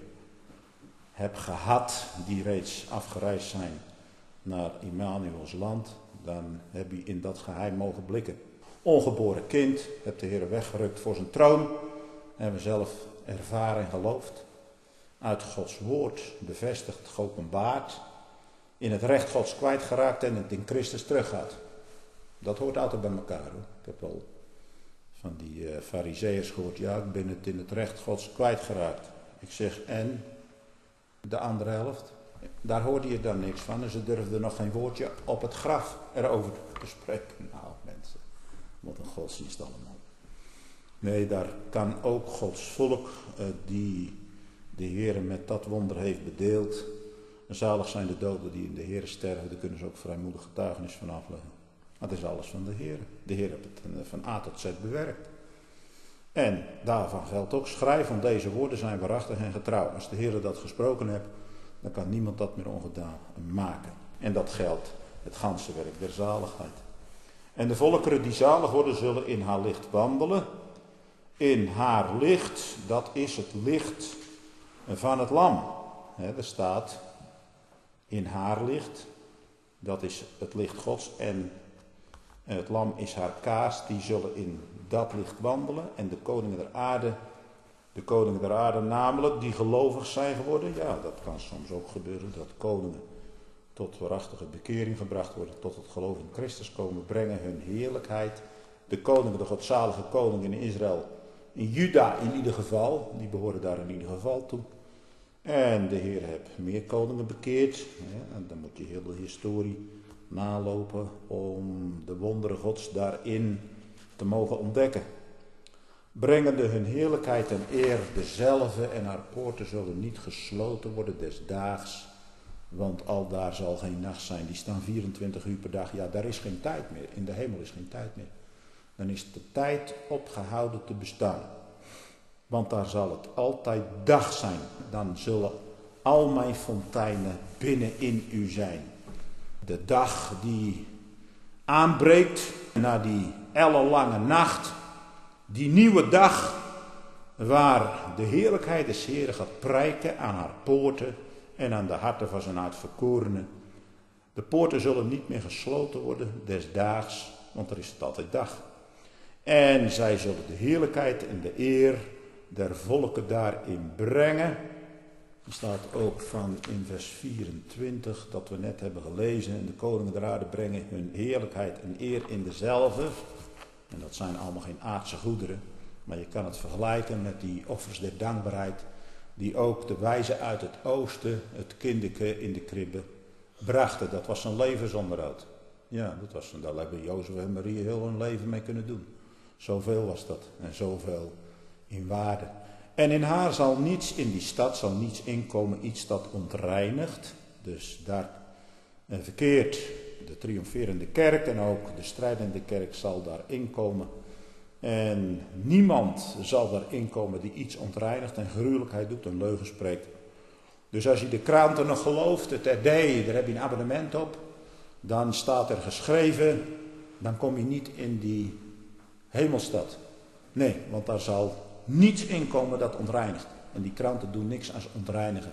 hebt gehad die reeds afgereisd zijn naar Immanuels land, dan heb je in dat geheim mogen blikken. Ongeboren kind, hebt de Heer weggerukt voor zijn troon. Hebben we zelf ervaren en geloofd. Uit Gods woord bevestigd, geopenbaard. In het recht Gods kwijtgeraakt en het in Christus teruggaat. Dat hoort altijd bij elkaar hoor. Ik heb al van die uh, farizeeërs gehoord. Ja, ik ben het in het recht Gods kwijtgeraakt. Ik zeg en de andere helft. Daar hoorde je dan niks van. En ze durfden nog geen woordje op het graf erover te spreken. Nou mensen, wat een godsdienst allemaal. Nee, daar kan ook Gods volk uh, die de Heere met dat wonder heeft bedeeld. En zalig zijn de doden die in de Heere sterven. Daar kunnen ze ook vrijmoedig getuigenis van afleggen. Maar het is alles van de Heere. De Heer heeft het van A tot Z bewerkt. En daarvan geldt ook, schrijf, want deze woorden zijn waarachtig en getrouw. Als de Heere dat gesproken heeft, dan kan niemand dat meer ongedaan maken. En dat geldt het ganse werk der zaligheid. En de volkeren die zalig worden, zullen in haar licht wandelen. In haar licht, dat is het licht van het lam. He, er staat in haar licht, dat is het licht Gods. En het lam is haar kaars, die zullen in dat licht wandelen. En de koningen der aarde, de koningen der aarde namelijk, die gelovig zijn geworden. Ja, dat kan soms ook gebeuren, dat koningen tot waarachtige bekering gebracht worden, tot het geloof in Christus komen, brengen hun heerlijkheid. De koningen, de godzalige koningen in Israël, in Juda in ieder geval, die behoren daar in ieder geval toe. En de Heer heeft meer koningen bekeerd. Ja, en dan moet je heel de historie nalopen om de wonderen Gods daarin te mogen ontdekken. Brengende hun heerlijkheid en eer dezelfde en haar poorten zullen niet gesloten worden des daags. Want aldaar zal geen nacht zijn. Die staan vierentwintig uur per dag. Ja, daar is geen tijd meer. In de hemel is geen tijd meer. Dan is de tijd opgehouden te bestaan. Want daar zal het altijd dag zijn. Dan zullen al mijn fonteinen binnenin u zijn. De dag die aanbreekt na die ellenlange nacht. Die nieuwe dag waar de heerlijkheid des Heeren gaat prijken aan haar poorten en aan de harten van zijn uitverkorenen. De poorten zullen niet meer gesloten worden des daags, want er is het altijd dag. En zij zullen de heerlijkheid en de eer der volken daarin brengen. Er staat ook van in vers vierentwintig dat we net hebben gelezen. En de koningen der aarde brengen hun heerlijkheid en eer in dezelfde. En dat zijn allemaal geen aardse goederen. Maar je kan het vergelijken met die offers der dankbaarheid. Die ook de wijzen uit het oosten, het kindeke in de kribbe, brachten. Dat was zijn levensonderhoud. Ja, dat was, daar hebben Jozef en Maria heel hun leven mee kunnen doen. Zoveel was dat en zoveel in waarde. En in haar zal niets, in die stad zal niets inkomen, iets dat ontreinigt. Dus daar verkeert de triomferende kerk en ook de strijdende kerk zal daar inkomen. En niemand zal daarin komen die iets ontreinigt en gruwelijkheid doet en leugen spreekt. Dus als je de kranten nog gelooft, het R D, daar heb je een abonnement op. Dan staat er geschreven, dan kom je niet in die hemelstad. Nee, want daar zal niets inkomen dat ontreinigt. En die kranten doen niks als ontreinigen.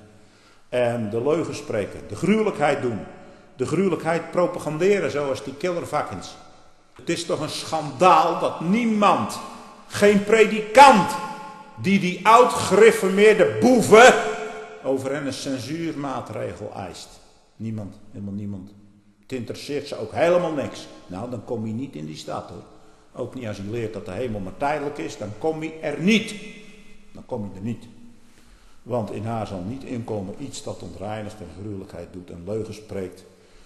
En de leugen spreken, de gruwelijkheid doen. De gruwelijkheid propaganderen zoals die killervakkens. Het is toch een schandaal dat niemand, geen predikant, die die oud-gereformeerde boeven over hen een censuurmaatregel eist. Niemand, helemaal niemand. Het interesseert ze ook helemaal niks. Nou, dan kom je niet in die stad hoor. Ook niet als je leert dat de hemel maar tijdelijk is, dan kom je er niet. Dan kom je er niet. Want in haar zal niet inkomen iets dat ontreinigt en gruwelijkheid doet en leugen spreekt.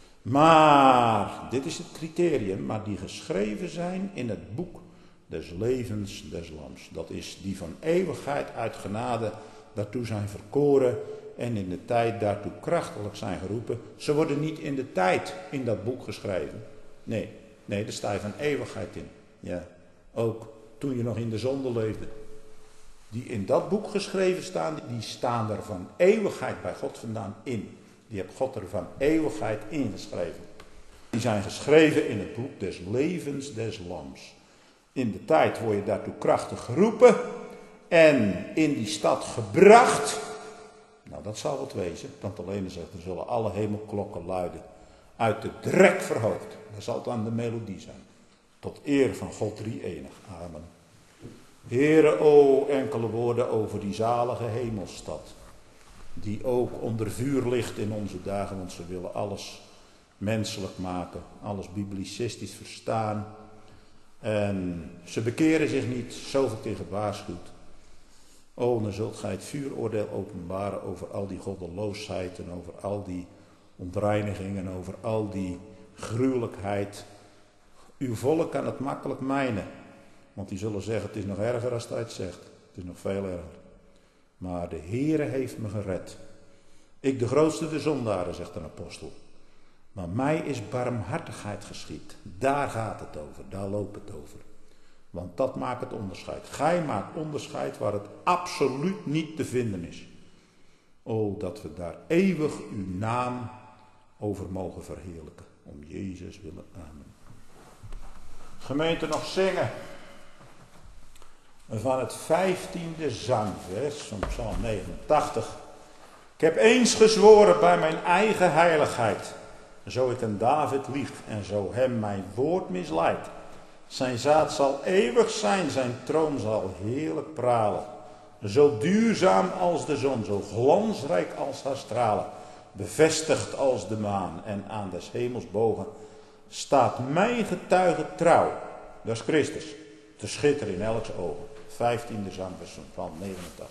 Maar, dit is het criterium, maar die geschreven zijn in het boek des levens des lams. Dat is die van eeuwigheid uit genade daartoe zijn verkoren en in de tijd daartoe krachtelijk zijn geroepen. Ze worden niet in de tijd in dat boek geschreven. Nee, nee, daar sta je van eeuwigheid in. Ja, ook toen je nog in de zonde leefde. Die in dat boek geschreven staan, die staan er van eeuwigheid bij God vandaan in. Die heeft God er van eeuwigheid ingeschreven. Die zijn geschreven in het boek des levens des lams. In de tijd word je daartoe krachtig geroepen en in die stad gebracht. Nou, dat zal wat wezen, want alleen zegt, er zullen alle hemelklokken luiden. Uit de drek verhoogd. Dat zal dan de melodie zijn. Tot eer van God drie-enig. Amen. Heere, o enkele woorden over die zalige hemelstad. Die ook onder vuur ligt in onze dagen, want ze willen alles menselijk maken. Alles biblicistisch verstaan. En ze bekeren zich niet, zoveel keer gewaarschuwd. O, dan zult gij het vuuroordeel openbaren over al die goddeloosheid en over al die ontreiniging en over al die gruwelijkheid. Uw volk kan het makkelijk mijnen. Want die zullen zeggen, het is nog erger als hij het zegt. Het is nog veel erger. Maar de Heere heeft me gered. Ik de grootste de zondaren, zegt een apostel. Maar mij is barmhartigheid geschied. Daar gaat het over, daar loopt het over. Want dat maakt het onderscheid. Gij maakt onderscheid waar het absoluut niet te vinden is. O, dat we daar eeuwig uw naam over mogen verheerlijken. Om Jezus willen. Amen. Gemeente, nog zingen. Van het vijftiende zangvers van Psalm negenentachtig. Ik heb eens gezworen bij mijn eigen heiligheid. Zo ik een David lieg en zo hem mijn woord misleidt. Zijn zaad zal eeuwig zijn, zijn troon zal heerlijk pralen. Zo duurzaam als de zon, zo glansrijk als haar stralen. bevestigd als de maan en aan des hemels bogen, staat mijn getuige trouw, dat is Christus, te schitteren in elks ogen. Vijftiende zangvers van Psalm negenentachtig.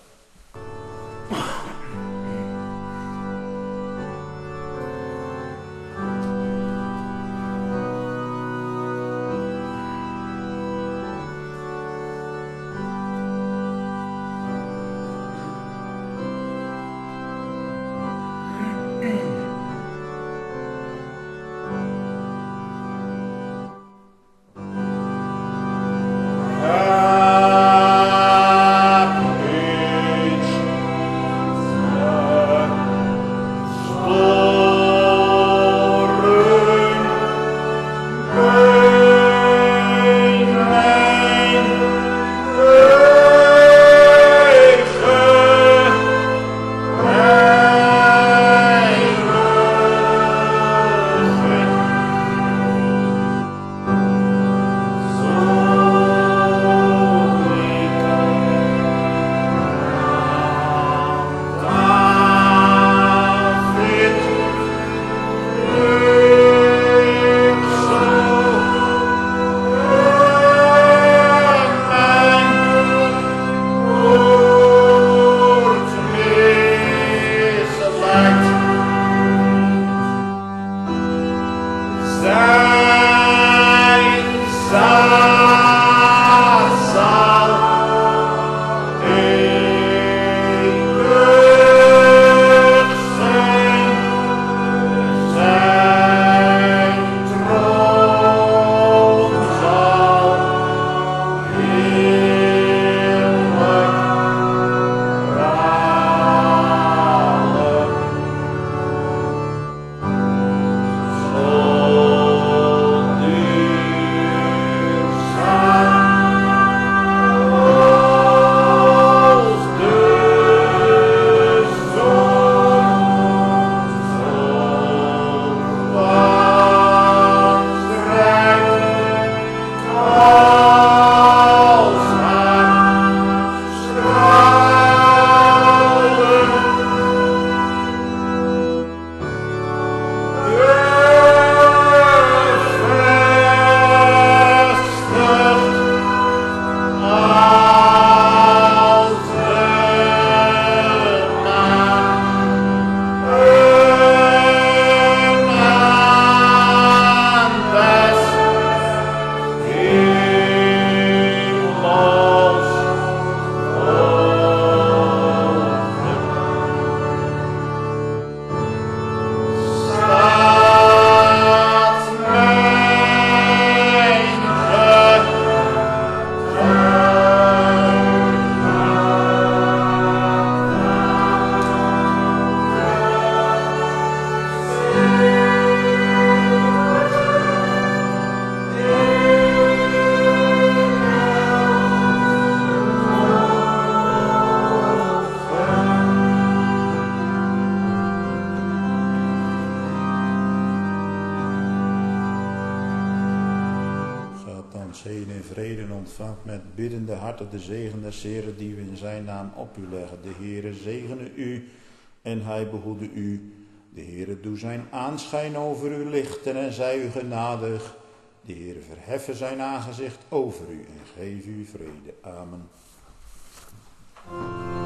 ontvangt met biddende harten de zegen des Heeren die we in zijn naam op u leggen. De Heere zegene u en hij behoede u. De Heere doe zijn aanschijn over u lichten en zij u genadig. De Heere verheffen zijn aangezicht over u en geef u vrede. Amen.